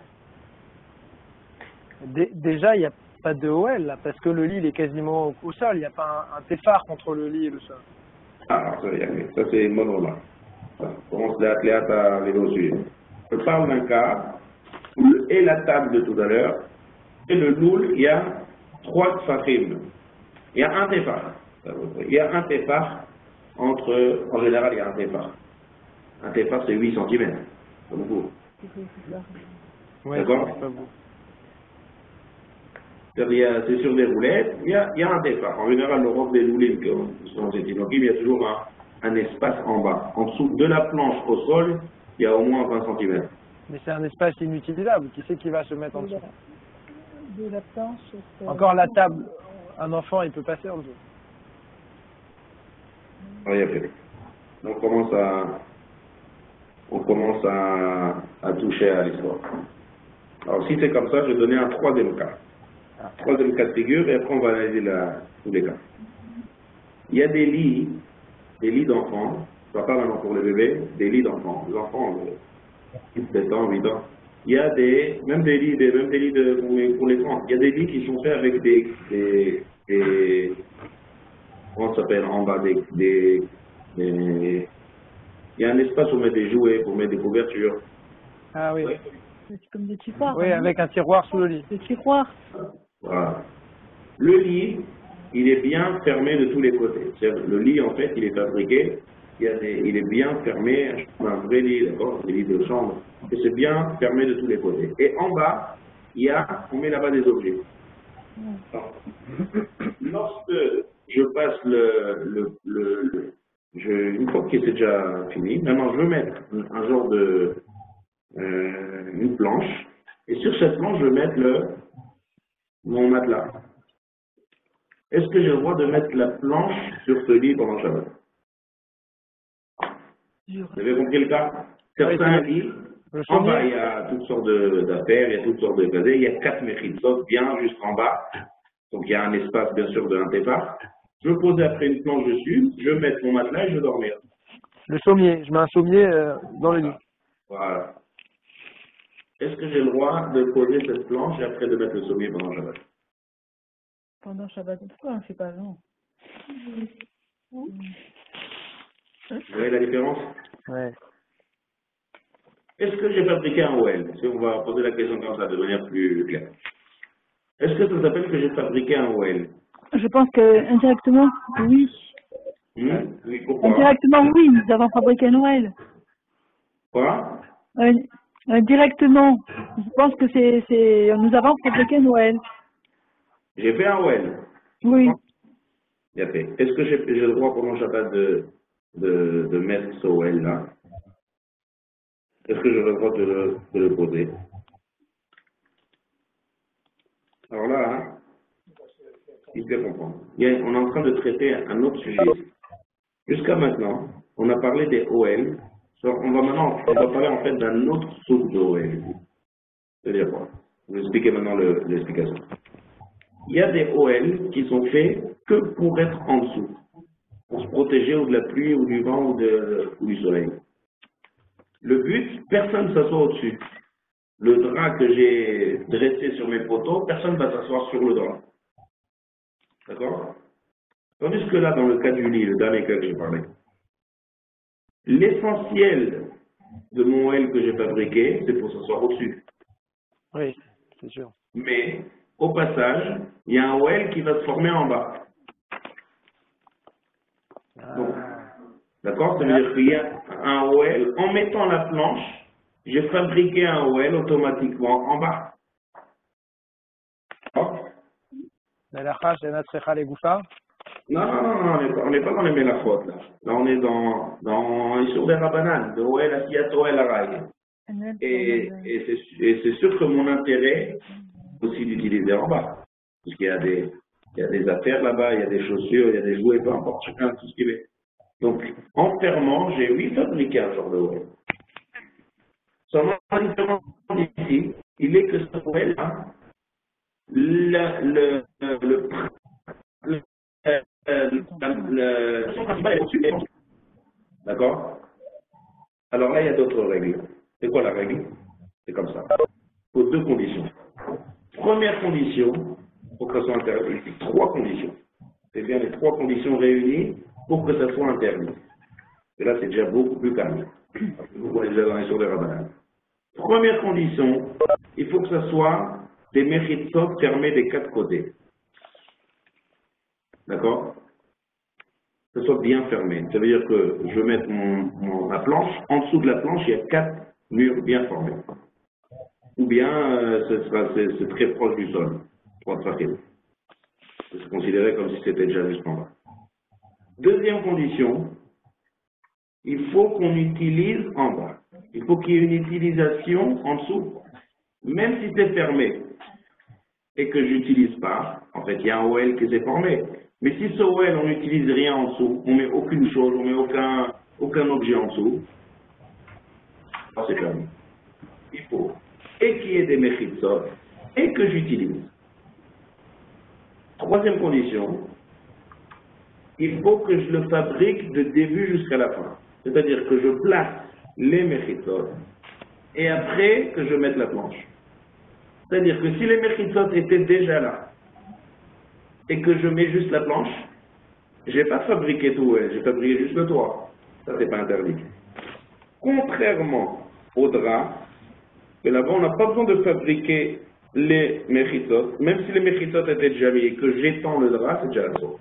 Dé- Déjà, il n'y a pas de O L, là, parce que le lit il est quasiment au, au sol. Il n'y a pas un, un téphare entre le lit et le sol. Ah, ça, y est, ça c'est une bonne remarque. Ça, On commence les athlètes à arriver au sujet. Je parle d'un cas où le et la table de tout à l'heure, et le loul, il y a trois tfachim. Il y a un téphar. Il y a un téphar entre, en général, il y a un téphar. Un téphar, c'est huit centimètres. C'est beaucoup. Ouais, D'accord? c'est pas beau. C'est-à-dire, il y a- c'est sur des roulettes, il y a, il y a un téphar. En général, le robe des roulettes, qui sont des inokim, il y a toujours un, un espace en bas. En dessous de la planche au sol, il y a au moins vingt centimètres. Mais c'est un espace inutilisable. Qui c'est qui va se mettre en dessous? De la planche. c'est- Encore la table. Un enfant, il peut passer en dessous. Oui, après. Donc, on commence à, on commence à, à toucher à l'histoire. Alors, si c'est comme ça, je vais donner un troisième cas. Un troisième cas de figure, et après, on va analyser la, tous les cas. Il y a des lits, des lits d'enfants, je ne parle pas maintenant pour les bébés, des lits d'enfants. Les enfants, euh, sept ans, huit ans. Il y a des, même des lits, des, même des lits de, pour, les, pour les grands. Il y a des lits qui sont faits avec des, des, des comment ça s'appelle en bas, des, des, des, il y a un espace pour mettre des jouets, pour mettre des couvertures. Ah oui. Ouais. C'est comme des tiroirs. Oui, hein. avec un tiroir sous le lit. Des tiroirs. Voilà. Le lit, il est bien fermé de tous les côtés. C'est-à-dire, le lit, en fait, il est fabriqué, il, y a des, il est bien fermé, un vrai lit, d'accord, des lits de chambre, et c'est bien fermé de tous les côtés. Et en bas, il y a, on met là-bas des objets. Alors, lorsque je passe le, le, le, le je, une fois que c'est déjà fini, maintenant je veux mettre un, un genre de, euh, une planche, et sur cette planche, je vais mettre le, mon matelas. Est-ce que j'ai le droit de mettre la planche sur ce lit pendant Shabbat? Vous avez compris le cas? Certains Oui, lits, le en bas, sommier. il y a toutes sortes de- d'affaires, il y a toutes sortes de gazets, il y a quatre mechitsot bien jusqu'en bas. Donc il y a un espace, bien sûr, de l'intépar. Je vais poser après une planche dessus, je vais mettre mon matelas et je vais dormir. Le sommier. Je mets un sommier euh, dans le lit. Voilà. Est-ce que j'ai le droit de poser cette planche et après de mettre le sommier pendant Shabbat? Pendant Shabbat, pourquoi on ne fait pas non? Vous voyez la différence? Ouais. Est-ce que j'ai fabriqué un O L? Si on va poser la question comme ça, de manière plus claire. Est-ce que ça s'appelle que j'ai fabriqué un O L? Je pense que indirectement, oui. Hmm? Oui, pourquoi? Indirectement, oui, nous avons fabriqué Noël. Quoi? Euh, Indirectement, je pense que c'est, c'est, nous avons fabriqué Noël. J'ai fait un O L. Oui. Bien fait. Est-ce que j'ai j'ai le droit pendant Shabbat de, de, de mettre ce O L là? Est-ce que j'ai le droit de le, de le poser? Alors là, hein, il faut comprendre. Il y a- on est en train de traiter un autre sujet. Jusqu'à maintenant, on a parlé des O L. Alors, on va maintenant, on va parler en fait d'un autre soupe de O L. C'est-à-dire quoi? Je vais expliquer maintenant le- l'explication. Il y a des O L qui sont faits que pour être en dessous, pour se protéger ou de la pluie, ou du vent, ou, de, ou du soleil. Le but, personne ne s'assoit au-dessus. Le drap que j'ai dressé sur mes poteaux, personne ne va s'asseoir sur le drap. D'accord? Tandis que là, dans le cas du lit, le dernier cas que j'ai parlé, l'essentiel de mon O L que j'ai fabriqué, c'est pour s'asseoir au-dessus. Oui, c'est sûr. Mais, au passage, il y a un O L qui va se former en bas. Donc, d'accord? Ça veut dire qu'il y a un O L, en mettant la planche, j'ai fabriqué un O L automatiquement en bas. D'accord? Melacha, Shenat, Recha, Legoufa. Non, non, non, non, on n'est pas, on n'est pas dans les mélachotes, là. Là, on est dans, dans, sur des rabananes, de O L à Siyat, O L à Raï. Et, et c'est et c'est sûr que mon intérêt, c'est aussi d'utiliser en bas. Parce qu'il y a des, il y a des affaires là-bas, il y a des chaussures, il y a des jouets, peu importe, chacun tout ce qu'il veut. Donc, en fermant, j'ai oui fabriqué un genre de O L. Seulement, la différence ici, il est que ce O L là, le, le, le, le, le, euh, le, son principal est au-dessus et en dessous. D'accord? Alors là, il y a d'autres règles. C'est quoi la règle? C'est comme ça. Il faut deux conditions. Première condition, pour que ça soit interdit, c'est trois conditions. C'est bien les trois conditions réunies pour que ça soit interdit. Et là, c'est déjà beaucoup plus calme. Vous voyez déjà dans les sur les rabbins. Première condition, il faut que ce soit des mérites fermés des quatre côtés. D'accord? Que ce soit bien fermé. Ça veut dire que je vais mettre mon, mon, ma planche, en dessous de la planche, il y a quatre murs bien formés. Ou bien, euh, ce sera, c'est, c'est très proche du sol. Trois traquets. C'est considéré comme si c'était déjà juste en bas. Deuxième condition, il faut qu'on utilise en bas. Il faut qu'il y ait une utilisation en dessous. Même si c'est fermé et que je n'utilise pas, en fait, il y a un O L qui s'est formé. Mais si ce O L, on n'utilise rien en dessous, on ne met aucune chose, on ne met aucun, aucun objet en dessous, alors c'est fermé. Il faut et qu'il y ait des mechitsot et que j'utilise. Troisième condition, il faut que je le fabrique de début jusqu'à la fin. C'est-à-dire que je place les mechitsot et après que je mette la planche. C'est-à-dire que si les mechitsot étaient déjà là et que je mets juste la planche, je n'ai pas fabriqué tout, j'ai fabriqué juste le toit. Ça, c'est pas interdit. Contrairement au drap, que là-bas, on n'a pas besoin de fabriquer les mechitsot, même si les mechitsot étaient déjà mis et que j'étends le drap, c'est déjà la sauce.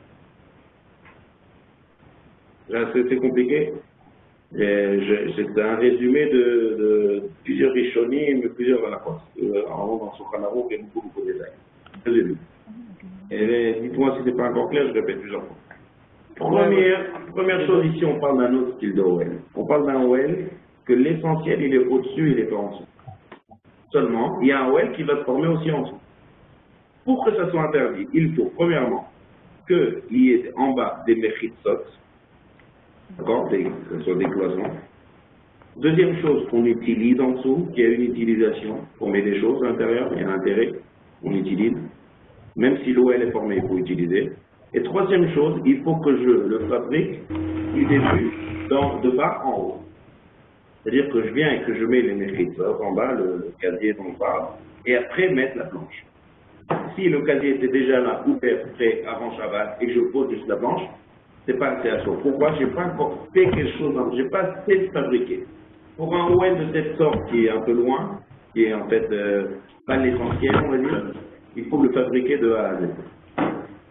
C'est compliqué. C'est un résumé de, de plusieurs rishonim, plusieurs halachot. En dans son Khanaro, il y a beaucoup, beaucoup de détails. Résumé. Et dites-moi si ce n'est pas encore clair, je répète plusieurs fois. Première, première chose, ici, on parle d'un autre style de O L. On parle d'un O L que l'essentiel, il est au-dessus, il n'est pas en dessous. Seulement, il y a un O L qui va se former aussi en dessous. Pour que ça soit interdit, il faut, premièrement, qu'il y ait en bas des mechitsot, d'accord, que ce soit des cloisons. Deuxième chose, qu'on utilise en dessous, qu'il y a une utilisation, on met des choses à l'intérieur, il y a un intérêt, on utilise. Même si l'O L est formé, il faut utiliser. Et troisième chose, il faut que je le fabrique du début, dans, de bas en haut. C'est-à-dire que je viens et que je mets les mechitsot en bas, le, le casier dont on parle, et après mettre la planche. Si le casier était déjà là, ouvert, prêt avant Shabbat, et que je pose juste la planche, c'est pas assez à chaud. Pourquoi? Je n'ai pas encore fait quelque chose, je n'ai pas assez fabriqué. Pour un O L de cette sorte qui est un peu loin, qui est en fait euh, pas l'essentiel, on va dire, il faut le fabriquer de A à Z.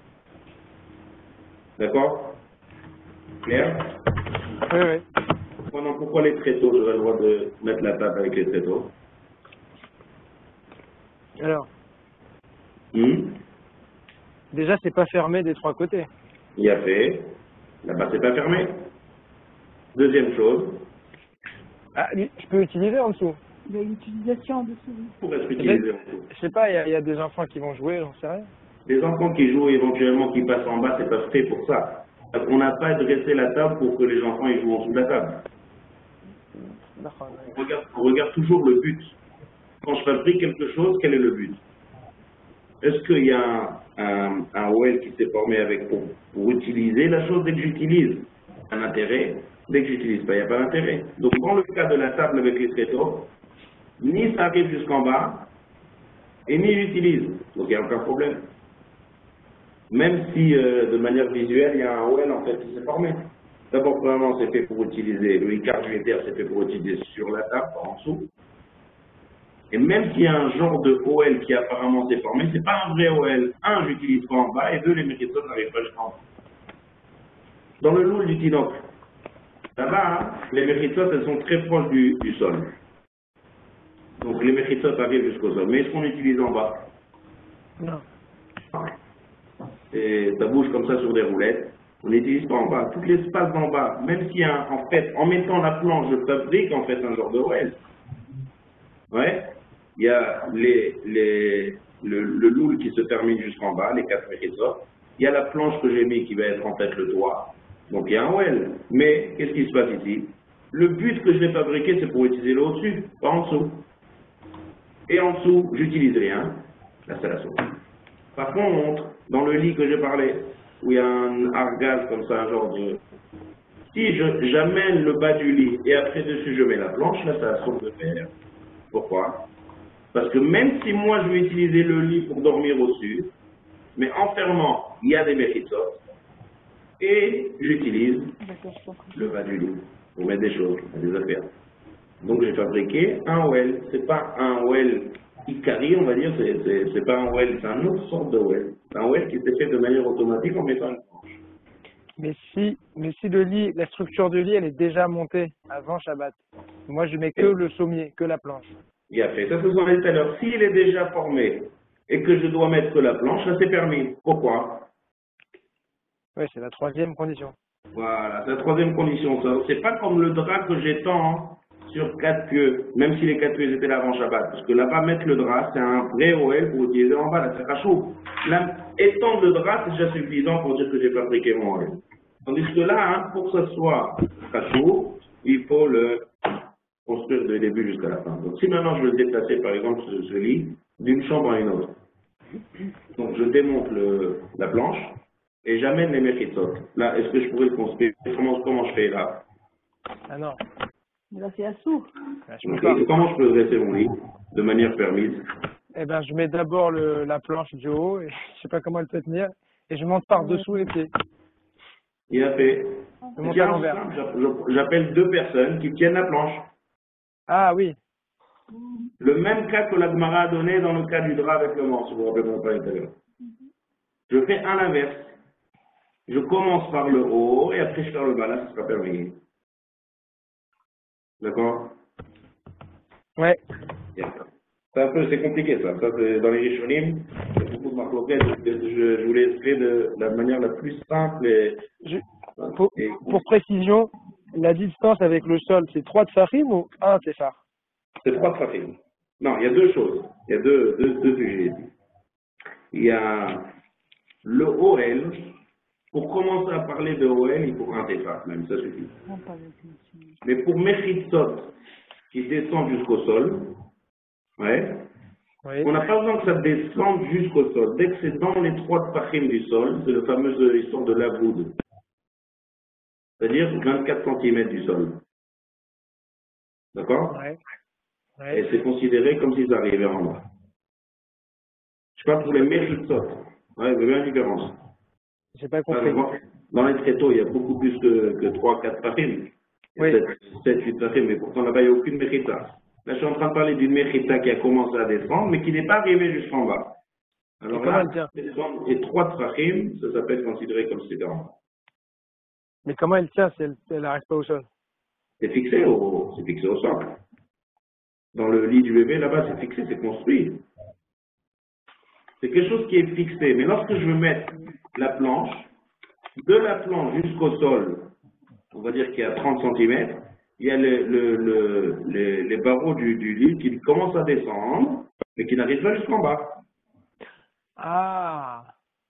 D'accord? Clair? Oui, oui. Pendant pourquoi les tréteaux, j'aurais le droit de mettre la table avec les tréteaux? Alors, Hmm? déjà, c'est pas fermé des trois côtés. Il y a fait. Là-bas, c'est pas fermé. Deuxième chose, Ah, lui, je peux utiliser en dessous. Il y a une utilisation en dessous. pour être utilisé en dessous. Je sais pas, il y, a- il y a des enfants qui vont jouer, j'en sais rien. Les enfants qui jouent éventuellement, qui passent en bas, c'est pas fait pour ça. On n'a pas dressé la table pour que les enfants ils jouent en dessous de la table. D'accord. On regarde, on regarde toujours le but. Quand je fabrique quelque chose, quel est le but? Est-ce qu'il y a un, un, un well qui s'est formé avec pour, pour utiliser la chose dès que j'utilise? Un intérêt. Dès que j'utilise pas, il n'y a pas d'intérêt. Donc dans le cas de la table avec les tréteaux, ni ça arrive jusqu'en bas, et ni j'utilise. Donc il n'y a aucun problème. Même si euh, de manière visuelle, il y a un well en fait qui s'est formé. D'abord, premièrement, c'est fait pour utiliser, le I-card unitaire, c'est fait pour utiliser sur la table, en dessous. Et même s'il y a un genre de O L qui apparemment s'est formé, c'est pas un vrai O L. Un, j'utilise pas en bas, et deux, les méritaux n'arrivent pas jusqu'en bas. Dans le loul du Tinoc, là-bas, hein, les méritaux, elles sont très proches du, du sol. Donc les méritaux arrivent jusqu'au sol. Mais est-ce qu'on utilise en bas? Non. Et ça bouge comme ça sur des roulettes. On n'utilise pas en bas. Tout l'espace d'en bas, même si un, en fait, en mettant la planche, je fabrique en fait un genre de O L. Ouais. Il y a les, les, le, le loul qui se termine jusqu'en bas, les quatre méritaux. Il y a la planche que j'ai mis qui va être en fait le toit. Donc il y a un O L. Mais qu'est-ce qui se passe ici? Le but que je vais fabriquer, c'est pour utiliser le au-dessus, pas en dessous. Et en dessous, j'utilise rien. Là, c'est la sauce. Par contre, dans le lit que j'ai parlé, où il y a un argage comme ça, un genre de... Si je- j'amène le bas du lit et après dessus je mets la planche, là, ça sauce de fer. Pourquoi? Parce que même si moi je vais utiliser le lit pour dormir au-dessus, mais en fermant, il y a des méritaux, et j'utilise le bas du lit pour mettre des choses, des affaires. Donc j'ai fabriqué un well. C'est pas un well Ikari, on va dire, c'est c'est- c'est pas un well, c'est une autre sorte de well. C'est un well qui s'est fait de manière automatique en mettant une planche. Mais si, mais si le lit, la structure du lit, elle est déjà montée avant Shabbat. Moi, je mets que le sommier, que la planche. Il a fait ça, ce sont les tout à l'heure. S'il est déjà formé et que je dois mettre que la planche, ça c'est permis. Pourquoi? Ouais, c'est la troisième condition. Voilà, c'est la troisième condition. Ça. C'est pas comme le drap que j'étends sur quatre pieux, même si les quatre pieux étaient là avant Shabbat. Parce que là-bas, mettre le drap, c'est un vrai O L pour utiliser en bas, là, c'est pas chaud. Là, étendre le drap, c'est déjà suffisant pour dire que j'ai fabriqué mon O L. Tandis que là, hein, pour que ce soit très chaud, il faut le construire du début jusqu'à la fin. Donc si maintenant je veux le déplacer, par exemple, ce, ce lit, d'une chambre à une autre, donc je démonte le, la planche et j'amène les méritaux. Là, est-ce que je pourrais le construire? Comment, comment je fais là? Ah non. Mais là, c'est assou. Ah, je peux Ok. pas. Et comment je peux dresser mon lit de manière permise? Eh ben, je mets d'abord le- la planche du haut, et je sais pas comment elle peut tenir, et je monte par-dessous les pieds. Il a fait. Je monte Tiens, à l'envers. simple, j'app- J'appelle deux personnes qui tiennent la planche. Ah oui. Le même cas que la Gemara a donné dans le cas du drap avec le manche, si vous vous rappelez mon pas tout à l'heure. Je fais à l'inverse. Je commence par le haut et après je fais le bas. Là, ça sera permis. D'accord? Ouais. Bien. C'est un peu, c'est compliqué ça. Ça, c'est dans les Rishonim. Il y a beaucoup de marloquettes. Je, je, je vous l'ai expliqué de la manière la plus simple et, Je- pour, et pour précision, la distance avec le sol, c'est trois tefachim ou un tefar? c'est trois trafics. Non, il y a deux choses. Il y a deux, deux, deux sujets. Il y a le O L. Pour commencer à parler de O L, il faut un tefar, même, ça suffit. Mais pour Mechitsot, qui descend jusqu'au sol, ouais, Oui. on n'a pas besoin que ça descende jusqu'au sol. Dès que c'est dans les trois tefachim du sol, c'est le fameux histoire de l'avoud. C'est-à-dire vingt-quatre centimètres du sol. D'accord? Ouais. Et Ouais. c'est considéré comme si ça arrivait en bas. Je parle pour les Mechitsot. Ouais, vous avez une différence. J'ai pas compris. Dans les tréteaux, il y a beaucoup plus que, que trois quatre tefachim. Il y a Oui. sept huit tefachim, mais pourtant là-bas, il n'y a aucune mechita. Là, je suis en train de parler d'une mechita qui a commencé à descendre, mais qui n'est pas arrivée jusqu'en bas. Alors Et comment là, elle tient? descendre et trois tefachim, ça s'appelle considéré comme si c'était en bas. Mais comment elle tient si elle, si elle n'arrive pas au sol? C'est fixé au, c'est fixé au socle. Dans le lit du bébé, là-bas, c'est fixé, c'est construit. C'est quelque chose qui est fixé. Mais lorsque je veux mettre la planche, de la planche jusqu'au sol, on va dire qu'il y a trente centimètres, il y a le, le, le, les, les barreaux du, du lit qui commencent à descendre, mais qui n'arrivent pas jusqu'en bas. Ah.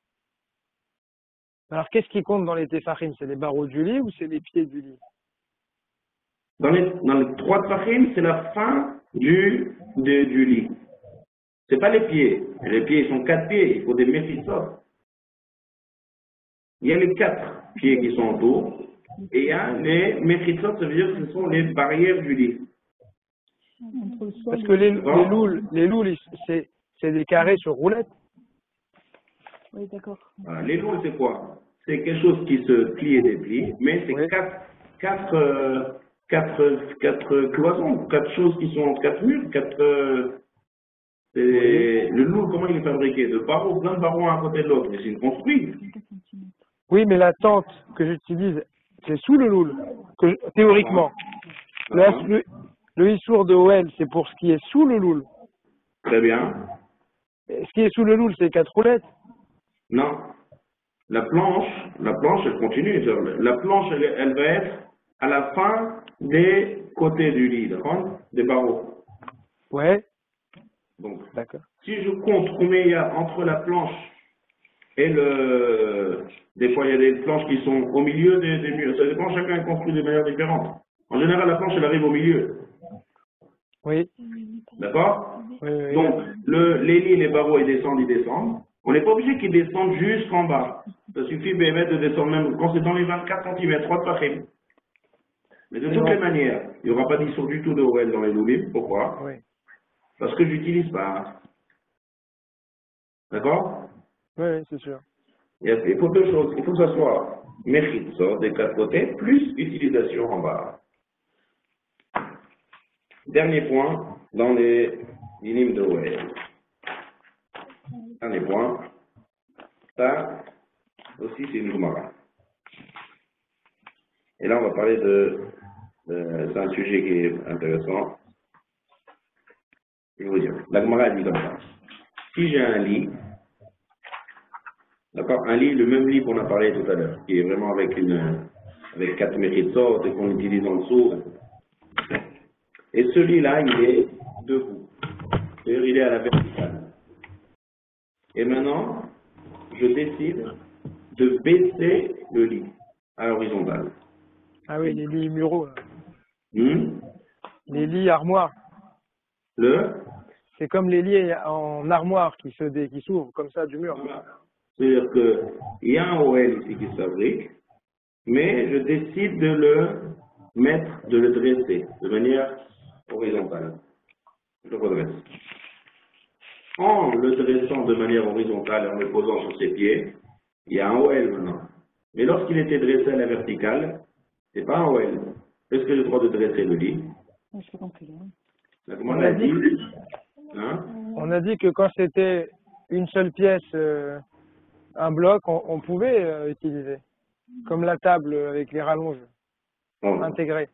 Alors, qu'est-ce qui compte dans les tefachim? C'est les barreaux du lit ou c'est les pieds du lit? Dans les, dans les trois tefachim, c'est la fin du, de, du lit. C'est pas les pieds. Les pieds, ils sont quatre pieds. Il faut des méphitsot. Il y a les quatre pieds qui sont autour. Et il y a les méphitsot, ça veut dire que ce sont les barrières du lit. Parce que les, les louls, les louls, c'est, c'est des carrés sur roulette. Oui, d'accord. Voilà. Les louls, c'est quoi? C'est quelque chose qui se plie et déplie, mais c'est Oui. quatre, quatre, euh, quatre, quatre cloisons, quatre choses qui sont quatre murs, quatre. Euh, c'est- Oui. Le loul, comment il est fabriqué? De barreaux, plein de barreaux un à côté de l'autre, mais c'est une construit. Oui, mais la tente que j'utilise, c'est sous le loul, que, théoriquement. Le, Voilà. le, le issour de O L, c'est pour ce qui est sous le loul. Très bien. Et ce qui est sous le loul, c'est quatre roulettes. Non. La planche, la planche, elle continue. La planche, elle, elle va être à la fin des côtés du lit, d'accord? Des barreaux. Ouais, Donc, d'accord. si je compte combien il y a entre la planche et le... Des fois, il y a des planches qui sont au milieu des, des murs. Ça dépend, chacun est construit de manière différente. En général, la planche, elle arrive au milieu. Oui. D'accord? Oui, oui. Donc, le, les lits, les barreaux, ils descendent, ils descendent. On n'est pas obligé qu'ils descendent jusqu'en bas. Ça suffit, B M S, de descendre même quand c'est dans les vingt-quatre centimètres, trois de pachim. Mais de toutes les manières, il n'y aura pas d'issue du tout de O L dans les loulis. Pourquoi? Oui, Parce que j'utilise pas. D'accord? oui, oui, c'est sûr. Il y a- il faut deux choses. Il faut que ça soit mérite, ça, des quatre côtés, plus utilisation en bas. Dernier point dans les minimes de O L. Dernier point. Ça aussi, c'est une Gemara. Et là, on va parler de. de- c'est un sujet qui est intéressant. Je vais vous dire. La Gemara dit comme ça. Si j'ai un lit, d'accord, un lit, le même lit qu'on a parlé tout à l'heure, qui est vraiment avec une, avec quatre méritsot et qu'on utilise en dessous. Et ce lit-là, il est debout. C'est-à-dire, il est à la verticale. Et maintenant, je décide de baisser le lit à l'horizontale. Ah oui, les lits muraux, là. Hmm? Les lits armoires. Le C'est comme les lits en armoire qui se dé, qui s'ouvrent comme ça du mur. Voilà. C'est-à-dire qu'il y a un O L ici qui se fabrique, mais je décide de le mettre, de le dresser de manière horizontale. Je le redresse. En le dressant de manière horizontale et en le posant sur ses pieds, il y a un O L maintenant. Mais lorsqu'il était dressé à la verticale, c'est pas un O L. Est-ce que j'ai le droit de dresser le lit? Je peux compris. La commande a dit, hein? On a dit que quand c'était une seule pièce, euh, un bloc, on, on pouvait euh, utiliser. Comme la table avec les rallonges Bon, intégrées.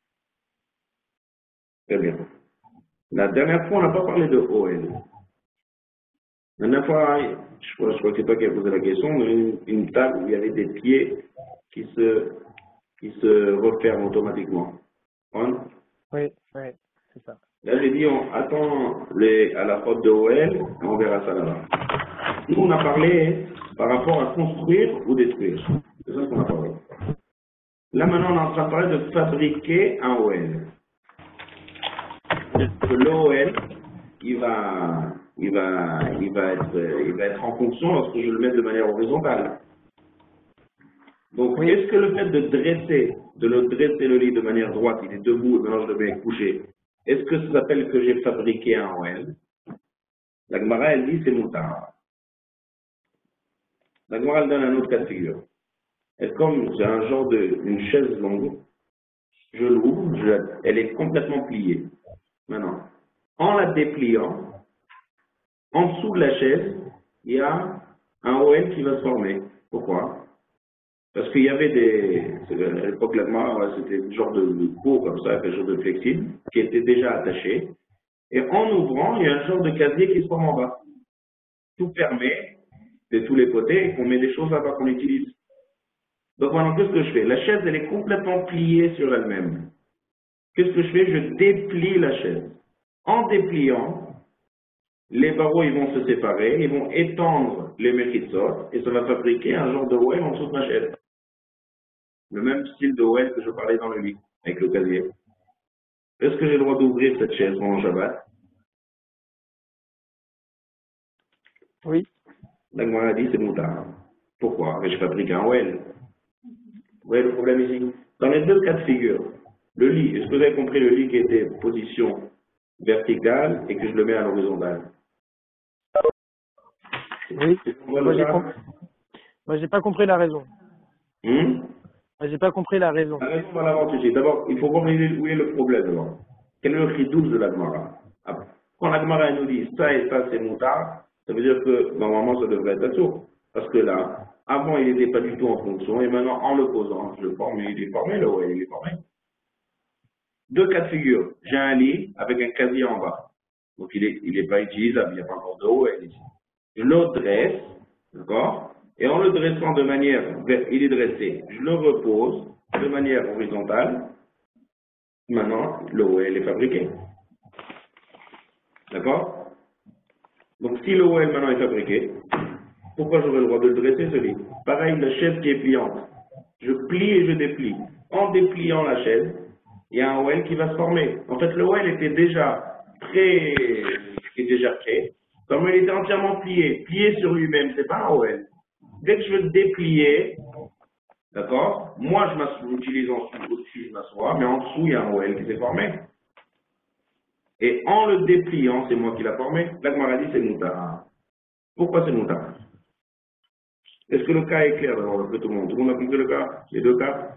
très bien. La dernière fois, on n'a pas parlé de O L. La dernière fois, je crois, je crois que c'est toi qui as posé la question, mais une, une table où il y avait des pieds qui se, qui se referment automatiquement. Hein? Oui, oui, c'est ça. Là, j'ai dit, on attend les, à la faute de O L, et on verra ça là-bas. Nous, on a parlé par rapport à construire ou détruire. C'est ça qu'on a parlé. Là, maintenant, on est en train de parler de fabriquer un O L. Que l'O L, il va, il va, il va être, il va être en fonction lorsque je le mets de manière horizontale. Donc, Oui. est-ce que le fait de dresser, de le dresser le lit de manière droite, il est debout, et maintenant je le mets couché, est-ce que ça s'appelle que j'ai fabriqué un O L? La Gemara, elle dit c'est moutar. La Gemara, elle donne un autre cas de figure. Et comme j'ai un genre de, une chaise longue, je l'ouvre, je- elle est complètement pliée. Maintenant, en la dépliant, en dessous de la chaise, il y a un O L qui va se former. Pourquoi? Parce qu'il y avait des, à l'époque, la Gemara, c'était un genre de, de peau comme ça, quelque chose de flexible, qui était déjà attaché. Et en ouvrant, il y a un genre de casier qui se forme en bas. Tout fermé, de tous les côtés, et qu'on met des choses là-bas qu'on utilise. Donc maintenant, qu'est-ce que je fais? La chaise, elle est complètement pliée sur elle-même. Qu'est-ce que je fais? Je déplie la chaise. En dépliant, les barreaux ils vont se séparer, ils vont étendre les mechitsot, et ça va fabriquer un genre de ouel en dessous de ma chaise. Le même style de ouel que je parlais dans le lit, avec le casier. Est-ce que j'ai le droit d'ouvrir cette chaise pendant Shabbat? Oui. La Gemara a dit c'est moutard. Pourquoi? Mais je fabrique un ouel. Vous voyez le problème ici? Dans les deux cas de figure, le lit, est-ce que vous avez compris le lit qui était position verticale et que je le mets à l'horizontale? Oui. Moi, j'ai com... Moi, j'ai pas compris la raison. Hum? Moi, j'ai pas compris la raison. La raison, on va l'avancer. D'abord, il faut voir où est le problème. D'abord. Quel est le chidouche de la Gemara? Quand la Gemara nous dit ça et ça c'est moutard, ça veut dire que normalement ça devrait être assourd. Parce que là, avant il n'était pas du tout en fonction et maintenant en le posant, je le forme, il est formé là, ouais, il est formé. Deux cas de figure. J'ai un lit avec un casier en bas. Donc il n'est il est pas utilisable, il n'y a pas encore de haut ici. Je le dresse, d'accord? Et en le dressant de manière, il est dressé, je le repose de manière horizontale. Maintenant, le O L est fabriqué. D'accord? Donc si le O L maintenant est fabriqué, pourquoi j'aurais le droit de le dresser ce lit? Pareil, la chaise qui est pliante. Je plie et je déplie. En dépliant la chaise, il y a un O L qui va se former. En fait, le O L était déjà prêt, était déjà prêt. Comme il était entièrement plié, plié sur lui-même, c'est pas un O L. Dès que je veux le déplier, d'accord, moi je m'utilise en dessous, au-dessus je m'assois, mais en dessous il y a un O L qui s'est formé. Et en le dépliant, c'est moi qui l'ai formé. La Gemara dit c'est moutard. Pourquoi c'est moutard? Est-ce que le cas est clair d'abord pour tout le monde? Tout le monde a compris le cas? Les deux cas?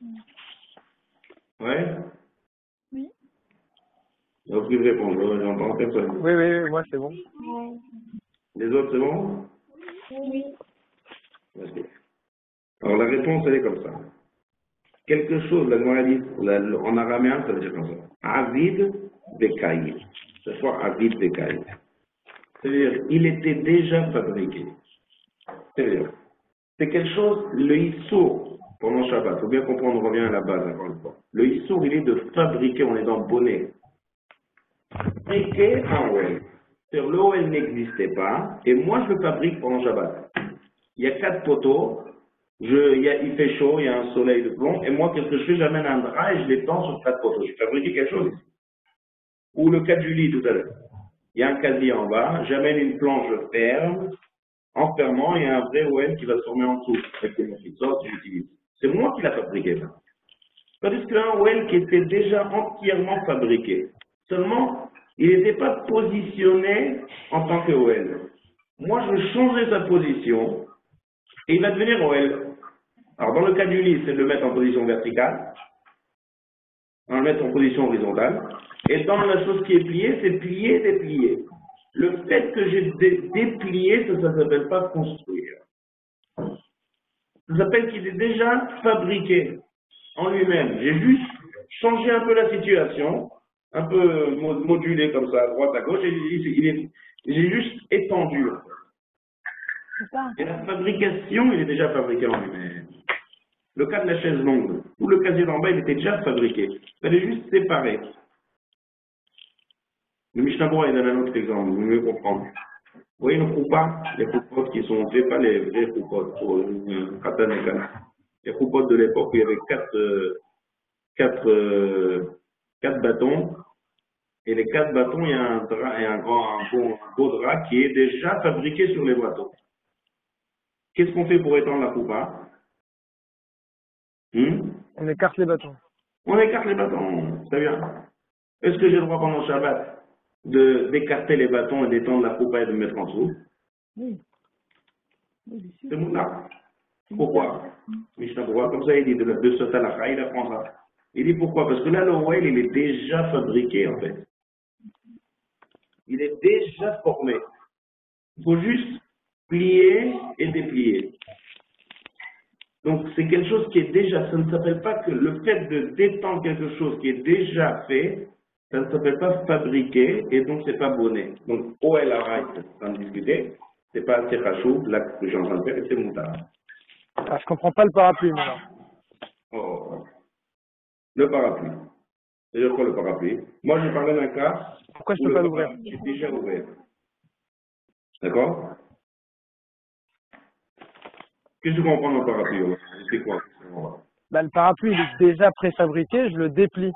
Ouais? Oui. Il n'y a aucune réponse, j'entends personne. Oui, oui, oui, moi c'est bon. Les autres, c'est bon? Oui. Merci. Alors la réponse, elle est comme ça. Quelque chose, la Gemara dit, en araméen, ça veut dire comme ça. Avid Bekaï. C'est soit Avid Bekaï. C'est-à-dire, il était déjà fabriqué. C'est-à-dire, c'est quelque chose, le issour, pendant Shabbat, il faut bien comprendre, on revient à la base encore une fois. Le issour, il est de fabriquer, on est dans le bonnet. Fabriquer un O L. C'est-à-dire, le O L n'existait pas, et moi je le fabrique pendant Shabbat. Il y a quatre poteaux, je, il, y a, il fait chaud, il y a un soleil de plomb, et moi, qu'est-ce que je fais? J'amène un drap et je l'étends sur quatre poteaux. J'ai fabriqué quelque chose ici. Ou le cas du lit tout à l'heure. Il y a un casier en bas, j'amène une planche ferme, en fermant, il y a un vrai O L qui va se former en dessous, avec les mechitsot que j'utilise. C'est moi qui l'ai fabriqué, ça. Tandis qu'un O L qui était déjà entièrement fabriqué. Seulement, il n'était pas positionné en tant que O L. Moi, je veux changer sa position, et il va devenir O L. Alors, dans le cas du lit, c'est de le mettre en position verticale, on va le mettre en position horizontale, et dans la chose qui est pliée, c'est plier, déplier. Le fait que j'ai dé déplié, ça ne s'appelle pas construire. Ça s'appelle qu'il est déjà fabriqué en lui-même. J'ai juste changé un peu la situation, un peu modulé comme ça, à droite, à gauche, et il est, j'ai juste étendu. Et la fabrication, il est déjà fabriqué en lui-même. Le cas de la chaise longue, où le casier d'en bas, il était déjà fabriqué. Il fallait juste séparer. Le Mishnah Berurah, il donne un autre exemple, vous mieux comprendre. Vous voyez une choupa, les choupotes qui sont faits, pas les vrais choupotes pour une khatan et kana. Les choupotes de l'époque, il y avait quatre, euh, quatre, euh, quatre bâtons, et les quatre bâtons, il y a un drap et un grand, un beau, un beau drap qui est déjà fabriqué sur les bâtons. Qu'est-ce qu'on fait pour étendre la choupa? Hmm? On écarte les bâtons. On écarte les bâtons, très bien. Est-ce que j'ai le droit pendant le Shabbat d'écarter les bâtons et d'étendre la choupa et de me mettre en dessous? Oui. Oui, c'est moula. Pourquoi? Mishnah Berurah, comme ça il dit de, de ce talakha, il apprendra. Il dit pourquoi? Parce que là, le ouel, il est déjà fabriqué en fait. Il est déjà formé. Il faut juste plier et déplier. Donc, c'est quelque chose qui est déjà, ça ne s'appelle pas que le fait de détendre quelque chose qui est déjà fait, ça ne s'appelle pas fabriquer, et donc c'est pas bonnet. Donc, O L arrête, sans discuter, c'est pas assez rachou, là, que je suis en train de faire, et c'est moutard. Ah, je comprends pas le parapluie, maintenant. Oh, le parapluie. C'est-à-dire quoi le parapluie? Moi, je parlais d'un cas Pourquoi je où peux le pas l'ouvrir? parapluie est déjà ouvert. D'accord? Qu'est-ce que tu comprends dans le parapluie? C'est quoi? Bah, le parapluie, il est déjà préfabriqué, je le déplie.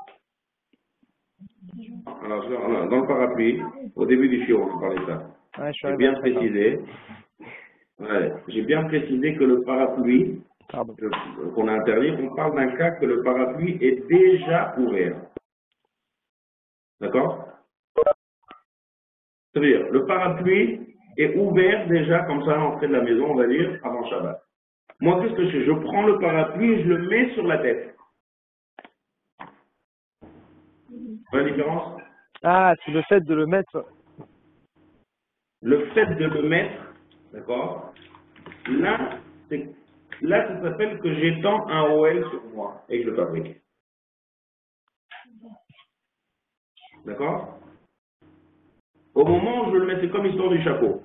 Alors, dans le parapluie, au début du chiot, on parlait de ça. Ouais, je suis J'ai arrivé bien à ça. précisé, ouais, j'ai bien précisé que le parapluie, Pardon. le- qu'on a interdit, on parle d'un cas que le parapluie est déjà ouvert. D'accord? C'est-à-dire, le parapluie est ouvert déjà, comme ça, à l'entrée de la maison, on va dire, avant Shabbat. Moi, qu'est-ce que je fais? Je prends le parapluie et je le mets sur la tête. Vous voyez la différence? Ah, c'est le fait de le mettre. Le fait de le mettre, d'accord? Là, c'est, là, ça s'appelle que j'étends un O L sur moi et que je le fabrique. D'accord? Au moment où je le mets, c'est comme l'histoire du chapeau.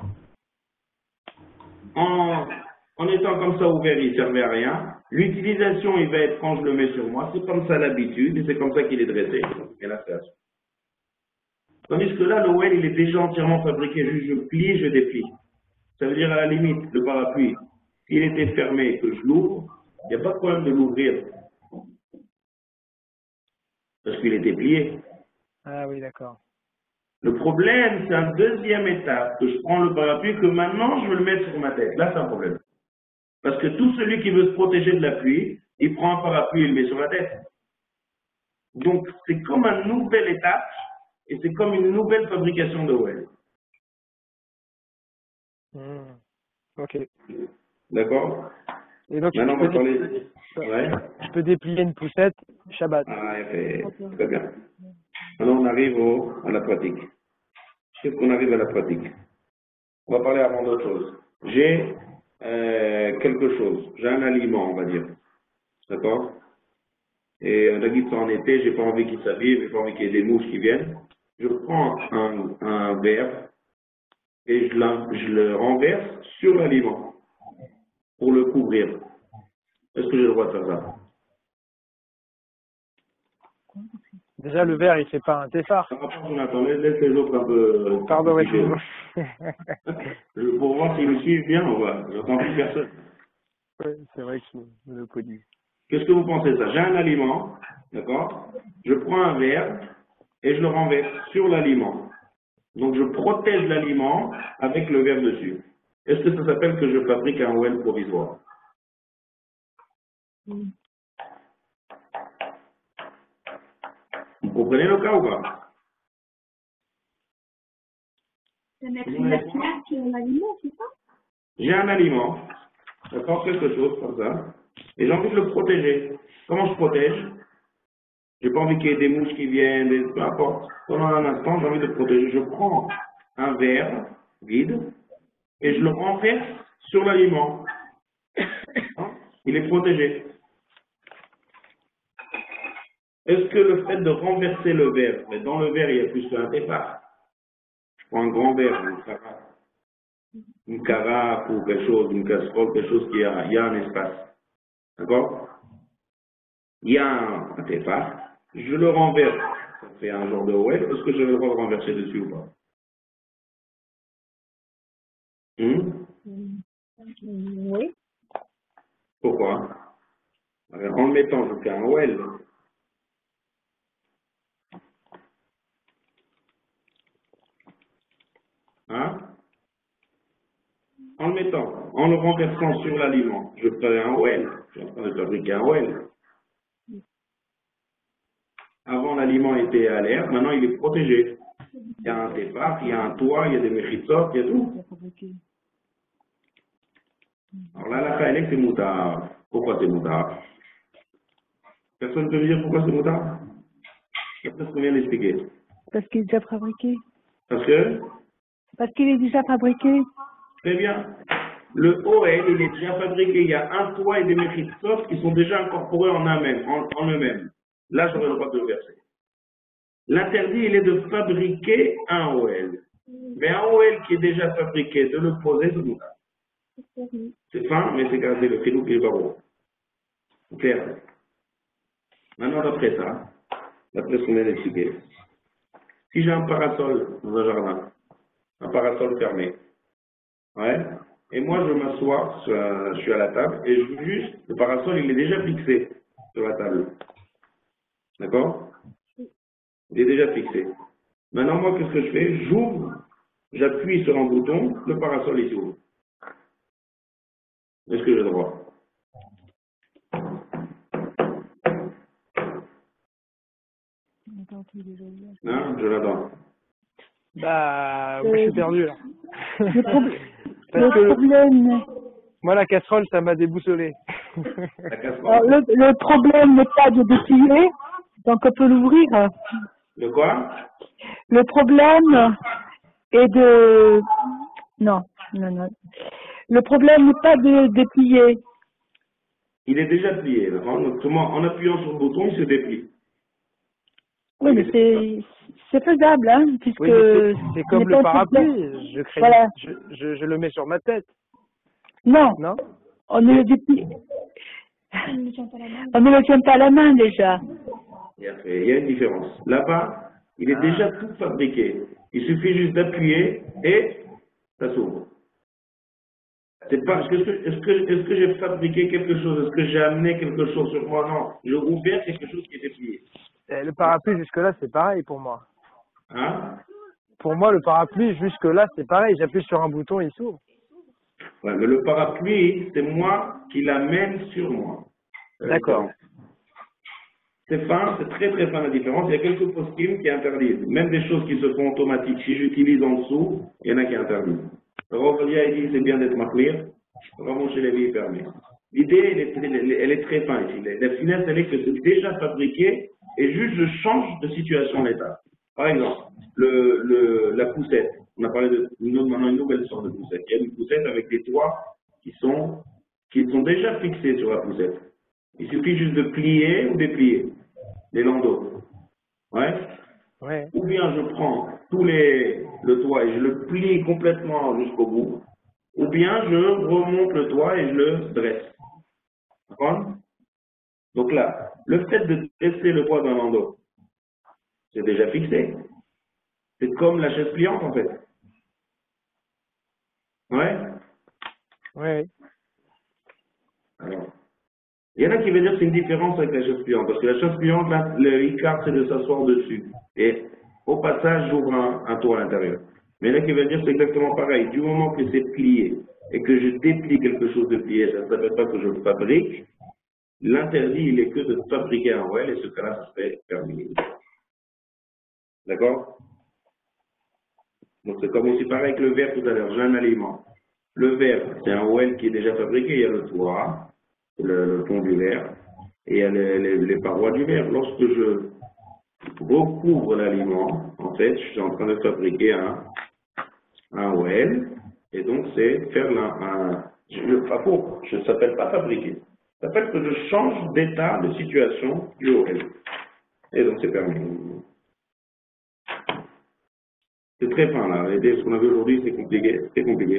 En, en étant comme ça ouvert, il ne servait à rien. L'utilisation, il va être quand je le mets sur moi. C'est comme ça l'habitude et c'est comme ça qu'il est dressé. Et là, c'est la suite. Tandis que là, l'O L, il est déjà entièrement fabriqué. Juste, je plie, je déplie. Ça veut dire, à la limite, le parapluie, s'il était fermé et que je l'ouvre, il n'y a pas de problème de l'ouvrir. Parce qu'il était plié. Ah oui, d'accord. Le problème, c'est une deuxième étape, que je prends le parapluie, que maintenant, je veux le mettre sur ma tête. Là, c'est un problème. Parce que tout celui qui veut se protéger de la pluie, il prend un parapluie et il le met sur la tête. Donc, c'est comme une nouvelle étape, et c'est comme une nouvelle fabrication de O L. Hmm. Ok. D'accord? Et donc, Maintenant, je on peux, va parler... déplier, Ouais. je peux déplier une poussette Shabbat. Ah, fait... très bien. Maintenant, on arrive au... à la pratique. Qu'est-ce qu'on arrive à la pratique? On va parler avant d'autre chose. J'ai euh, quelque chose, j'ai un aliment, on va dire. D'accord? Et on a dit que en été, j'ai pas envie qu'il s'habille, j'ai pas envie qu'il y ait des mouches qui viennent. Je prends un, un verre et je, la, je le renverse sur l'aliment pour le couvrir. Est-ce que j'ai le droit de faire ça? Déjà, le verre, il fait pas un téphare. Jonathan, laisse les autres un peu... Pardon, oui. Je- Pour voir s'ils me suivent bien, on va. J'entends plus personne. Oui, c'est vrai que je le connais. Qu'est-ce que vous pensez de ça? J'ai un aliment, d'accord? Je prends un verre et je le renverse sur l'aliment. Donc je protège l'aliment avec le verre dessus. Est-ce que ça s'appelle que je fabrique un O L provisoire? Vous comprenez le cas ou pas? C'est mettre une assiette sur l'aliment, c'est ça? J'ai un aliment, d'accord, quelque chose comme ça, et j'ai envie de le protéger. Comment je protège? J'ai pas envie qu'il y ait des mouches qui viennent, des... peu importe. Pendant un instant, j'ai envie de le protéger. Je prends un verre vide et je le renverse sur l'aliment. Il est protégé. Est-ce que le fait de renverser le verre, mais dans le verre, il y a plus qu'un départ. Je prends un grand verre, une carafe, une carafe ou quelque chose, une casserole, quelque chose qui a, il y a un espace. D'accord? Il y a un, un départ. Je le renverse. Ça fait un genre de O L. Est-ce que j'ai le droit de renverser dessus ou pas? Hum? Oui. Pourquoi? En le mettant, je fais un O L. Hein? En le mettant, en le renversant sur l'aliment, je ferai un O L. Je suis en train de fabriquer un O L. Avant, l'aliment était à l'air, maintenant il est protégé. Il y a un départ, il y a un toit, il y a des méchitsot, il y a tout. Alors là, la Kaelek, c'est moutard. Pourquoi c'est moutard? Personne ne peut me dire pourquoi c'est moutard? C'est ce qu'on vient d'expliquer. Parce qu'il est déjà fabriqué. Parce que, Parce qu'il est déjà fabriqué. très bien. le O L, il est déjà fabriqué. Il y a un toit et des méchitsot qui sont déjà incorporés en eux-mêmes. En, en eux-mêmes. Là, j'aurais le droit de le verser. L'interdit, il est de fabriquer un O L. Mais un O L qui est déjà fabriqué, de le poser, c'est tout. C'est fin, mais c'est gardé le filou qui est barreau. Clair. Maintenant, d'après ça, d'après ce qu'on vient d'expliquer, si j'ai un parasol dans un jardin, un parasol fermé, ouais, et moi je m'assois, je suis à la table, et je veux juste, le parasol il est déjà fixé sur la table. D'accord? Il est déjà fixé. Maintenant, moi, qu'est-ce que je fais? J'ouvre, j'appuie sur un bouton, le parasol il s'ouvre. Est-ce que j'ai le droit? Non, je l'attends. Bah, moi, je suis perdu, là. Le, prob- Parce le que problème, moi, la casserole, ça m'a déboussolé. La casserole. alors, le, le problème n'est pas de déplier, donc on peut l'ouvrir. De quoi? Le problème est de... Non, non, non. Le problème n'est pas de déplier. Il est déjà plié. D'accord? Donc, comment, en appuyant sur le bouton, il se déplie. Oui, mais c'est c'est faisable, hein, puisque... Oui, mais c'est- c'est ce comme n'est le pas un parapluie. problème. Je, crée, Voilà. je, je, je le mets sur ma tête, Non, non? on ne le déplie... Il ne tient pas la main. On ne le tient pas à la main, déjà. Il y a, il y a une différence. Là-bas, il est Ah. déjà tout fabriqué. Il suffit juste d'appuyer et ça s'ouvre. C'est pas, est-ce que, est-ce que, est-ce que j'ai fabriqué quelque chose? Est-ce que j'ai amené quelque chose sur moi? Non. J'ai ouvert quelque chose qui était plié. Eh, le parapluie, jusque-là, c'est pareil pour moi. Hein? Pour moi, le parapluie, jusque-là, c'est pareil. J'appuie sur un bouton, il s'ouvre. Ouais, mais le parapluie, c'est moi qui l'amène sur moi. C'est la D'accord. différence. C'est fin, c'est très très fin la différence. Il y a quelques post-it qui interdisent. Même des choses qui se font automatiques. Si j'utilise en dessous, il y en a qui interdisent. Rovalia, il dit c'est bien d'être mahmir. Vraiment chez les vies permis. L'idée, elle est, elle, est, elle est très fin ici. La finesse, elle est que c'est déjà fabriqué et juste je change de situation d'état. Par exemple, le, le, la poussette. On a parlé de une, maintenant une nouvelle sorte de poussette. Il y a une poussette avec des toits qui sont, qui sont déjà fixés sur la poussette. Il suffit juste de plier ou déplier les landaux. Ouais. Ouais. Ou bien je prends tous les, le toit et je le plie complètement jusqu'au bout. Ou bien je remonte le toit et je le dresse. D'accord? Donc là, le fait de dresser le toit d'un landau, c'est déjà fixé. C'est comme la chaise pliante en fait. Ouais? Ouais. Alors, il y en a qui veulent dire que c'est une différence avec la chaise pliante, parce que la chaise pliante, là, le icard, c'est de s'asseoir dessus. Et au passage, j'ouvre un, un toit à l'intérieur. Mais il y en a qui veulent dire que c'est exactement pareil. Du moment que c'est plié et que je déplie quelque chose de plié, ça ne s'appelle pas que je le fabrique. L'interdit, il est que de fabriquer un well, et ce cas-là, ça serait permis. D'accord? Donc c'est comme aussi pareil que le verre tout à l'heure. J'ai un aliment. Le verre, c'est un well qui est déjà fabriqué. Il y a le toit, le, le fond du verre, et il y a les, les, les parois du verre. Lorsque je recouvre l'aliment, en fait, je suis en train de fabriquer un, un well, et donc c'est faire la, un... Je, pas pour, je ne s'appelle pas fabriquer. Ça s'appelle que je change d'état, de situation du well. Et donc c'est permis. C'est très fin là. Ce qu'on a vu aujourd'hui, c'est compliqué, c'est compliqué.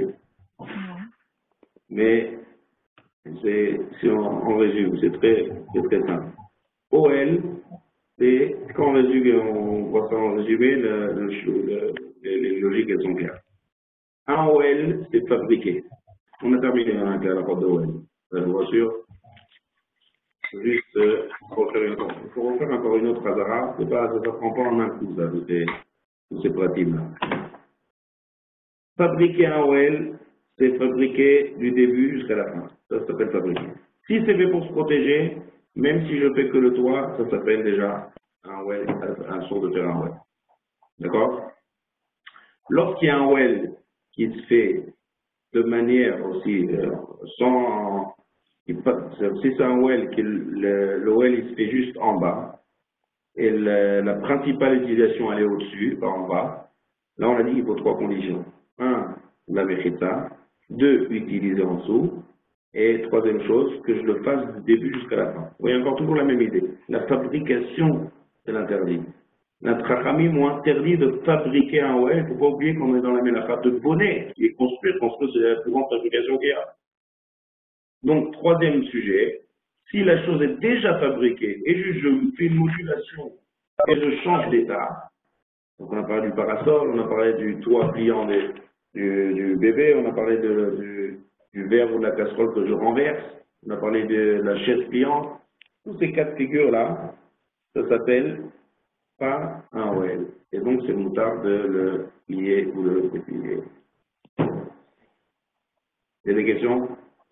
Mais c'est, si on, on résume, c'est très, c'est très simple. O L, c'est, quand on résume, on voit ça en résumé, le, le, le, les, les logiques, elles sont claires. Un O L, c'est fabriqué. On a terminé hein, avec la porte de O L. La voiture, juste euh, refaire une autre. Il faut refaire encore une autre Hazara. C'est pas, ça ne prend pas en un coup, ça, tous ces, tous ces pratiques là. Fabriquer un O L, c'est fabriquer du début jusqu'à la fin. Ça, ça s'appelle fabriquer. Si c'est fait pour se protéger, même si je fais que le toit, ça s'appelle déjà un well, un son de faire un well. D'accord? Lorsqu'il y a un well qui se fait de manière aussi euh, sans... Si c'est un well, qui, le, le well il se fait juste en bas, et le, la principale utilisation elle est au-dessus, pas en bas, là on a dit qu'il faut trois conditions. Un, la mechitza, deux utilisés en dessous. Et troisième chose, que je le fasse du début jusqu'à la fin. Vous voyez encore toujours la même idée. La fabrication de l'interdit. Notre Chachamim m'ont interdit de fabriquer un ouel. Il ne faut pas oublier qu'on est dans la mélacha de bonnet, qui est construire. Construire, c'est la plus grande fabrication qu'il y a. Donc, troisième sujet, si la chose est déjà fabriquée et juste je fais une modulation et je change d'état, donc on a parlé du parasol, on a parlé du toit pliant des, du, du bébé, on a parlé de, du, du verre ou de la casserole que je renverse, on a parlé de la chaise pliante, tous ces quatre figures-là, ça s'appelle pas un ouel. Et donc c'est moutard de le plier ou de le déplier. Il y a des questions?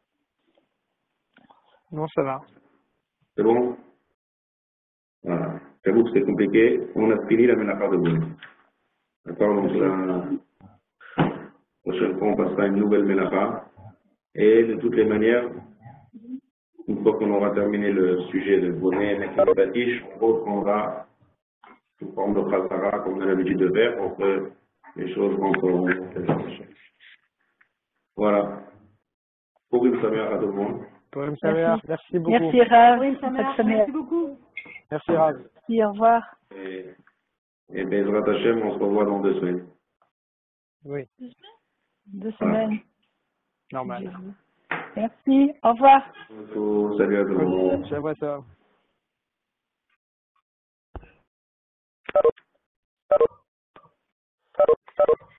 Non, ça va. C'est bon? Voilà. J'avoue que c'est compliqué. On a fini la mélacha de bonnet. D'accord? Donc la prochaine fois, on passera à une nouvelle mélacha. Et de toutes les manières, une fois qu'on aura terminé le sujet de bonnet, Nakim Batish, on reprendra sous forme de chazara, comme on a l'habitude de faire, pour que les choses rentreront. Voilà. Pour une première à tout le monde. Purim Sameach, merci beaucoup. Merci Rav. Oui, ça marche. Merci beaucoup. Merci Rav. Merci, au revoir. Et, et Bezrat Hashem, on se revoit dans deux semaines. Oui, Deux semaines. normal. Merci, au revoir. Salut à tout le monde. Shabbat Shalom.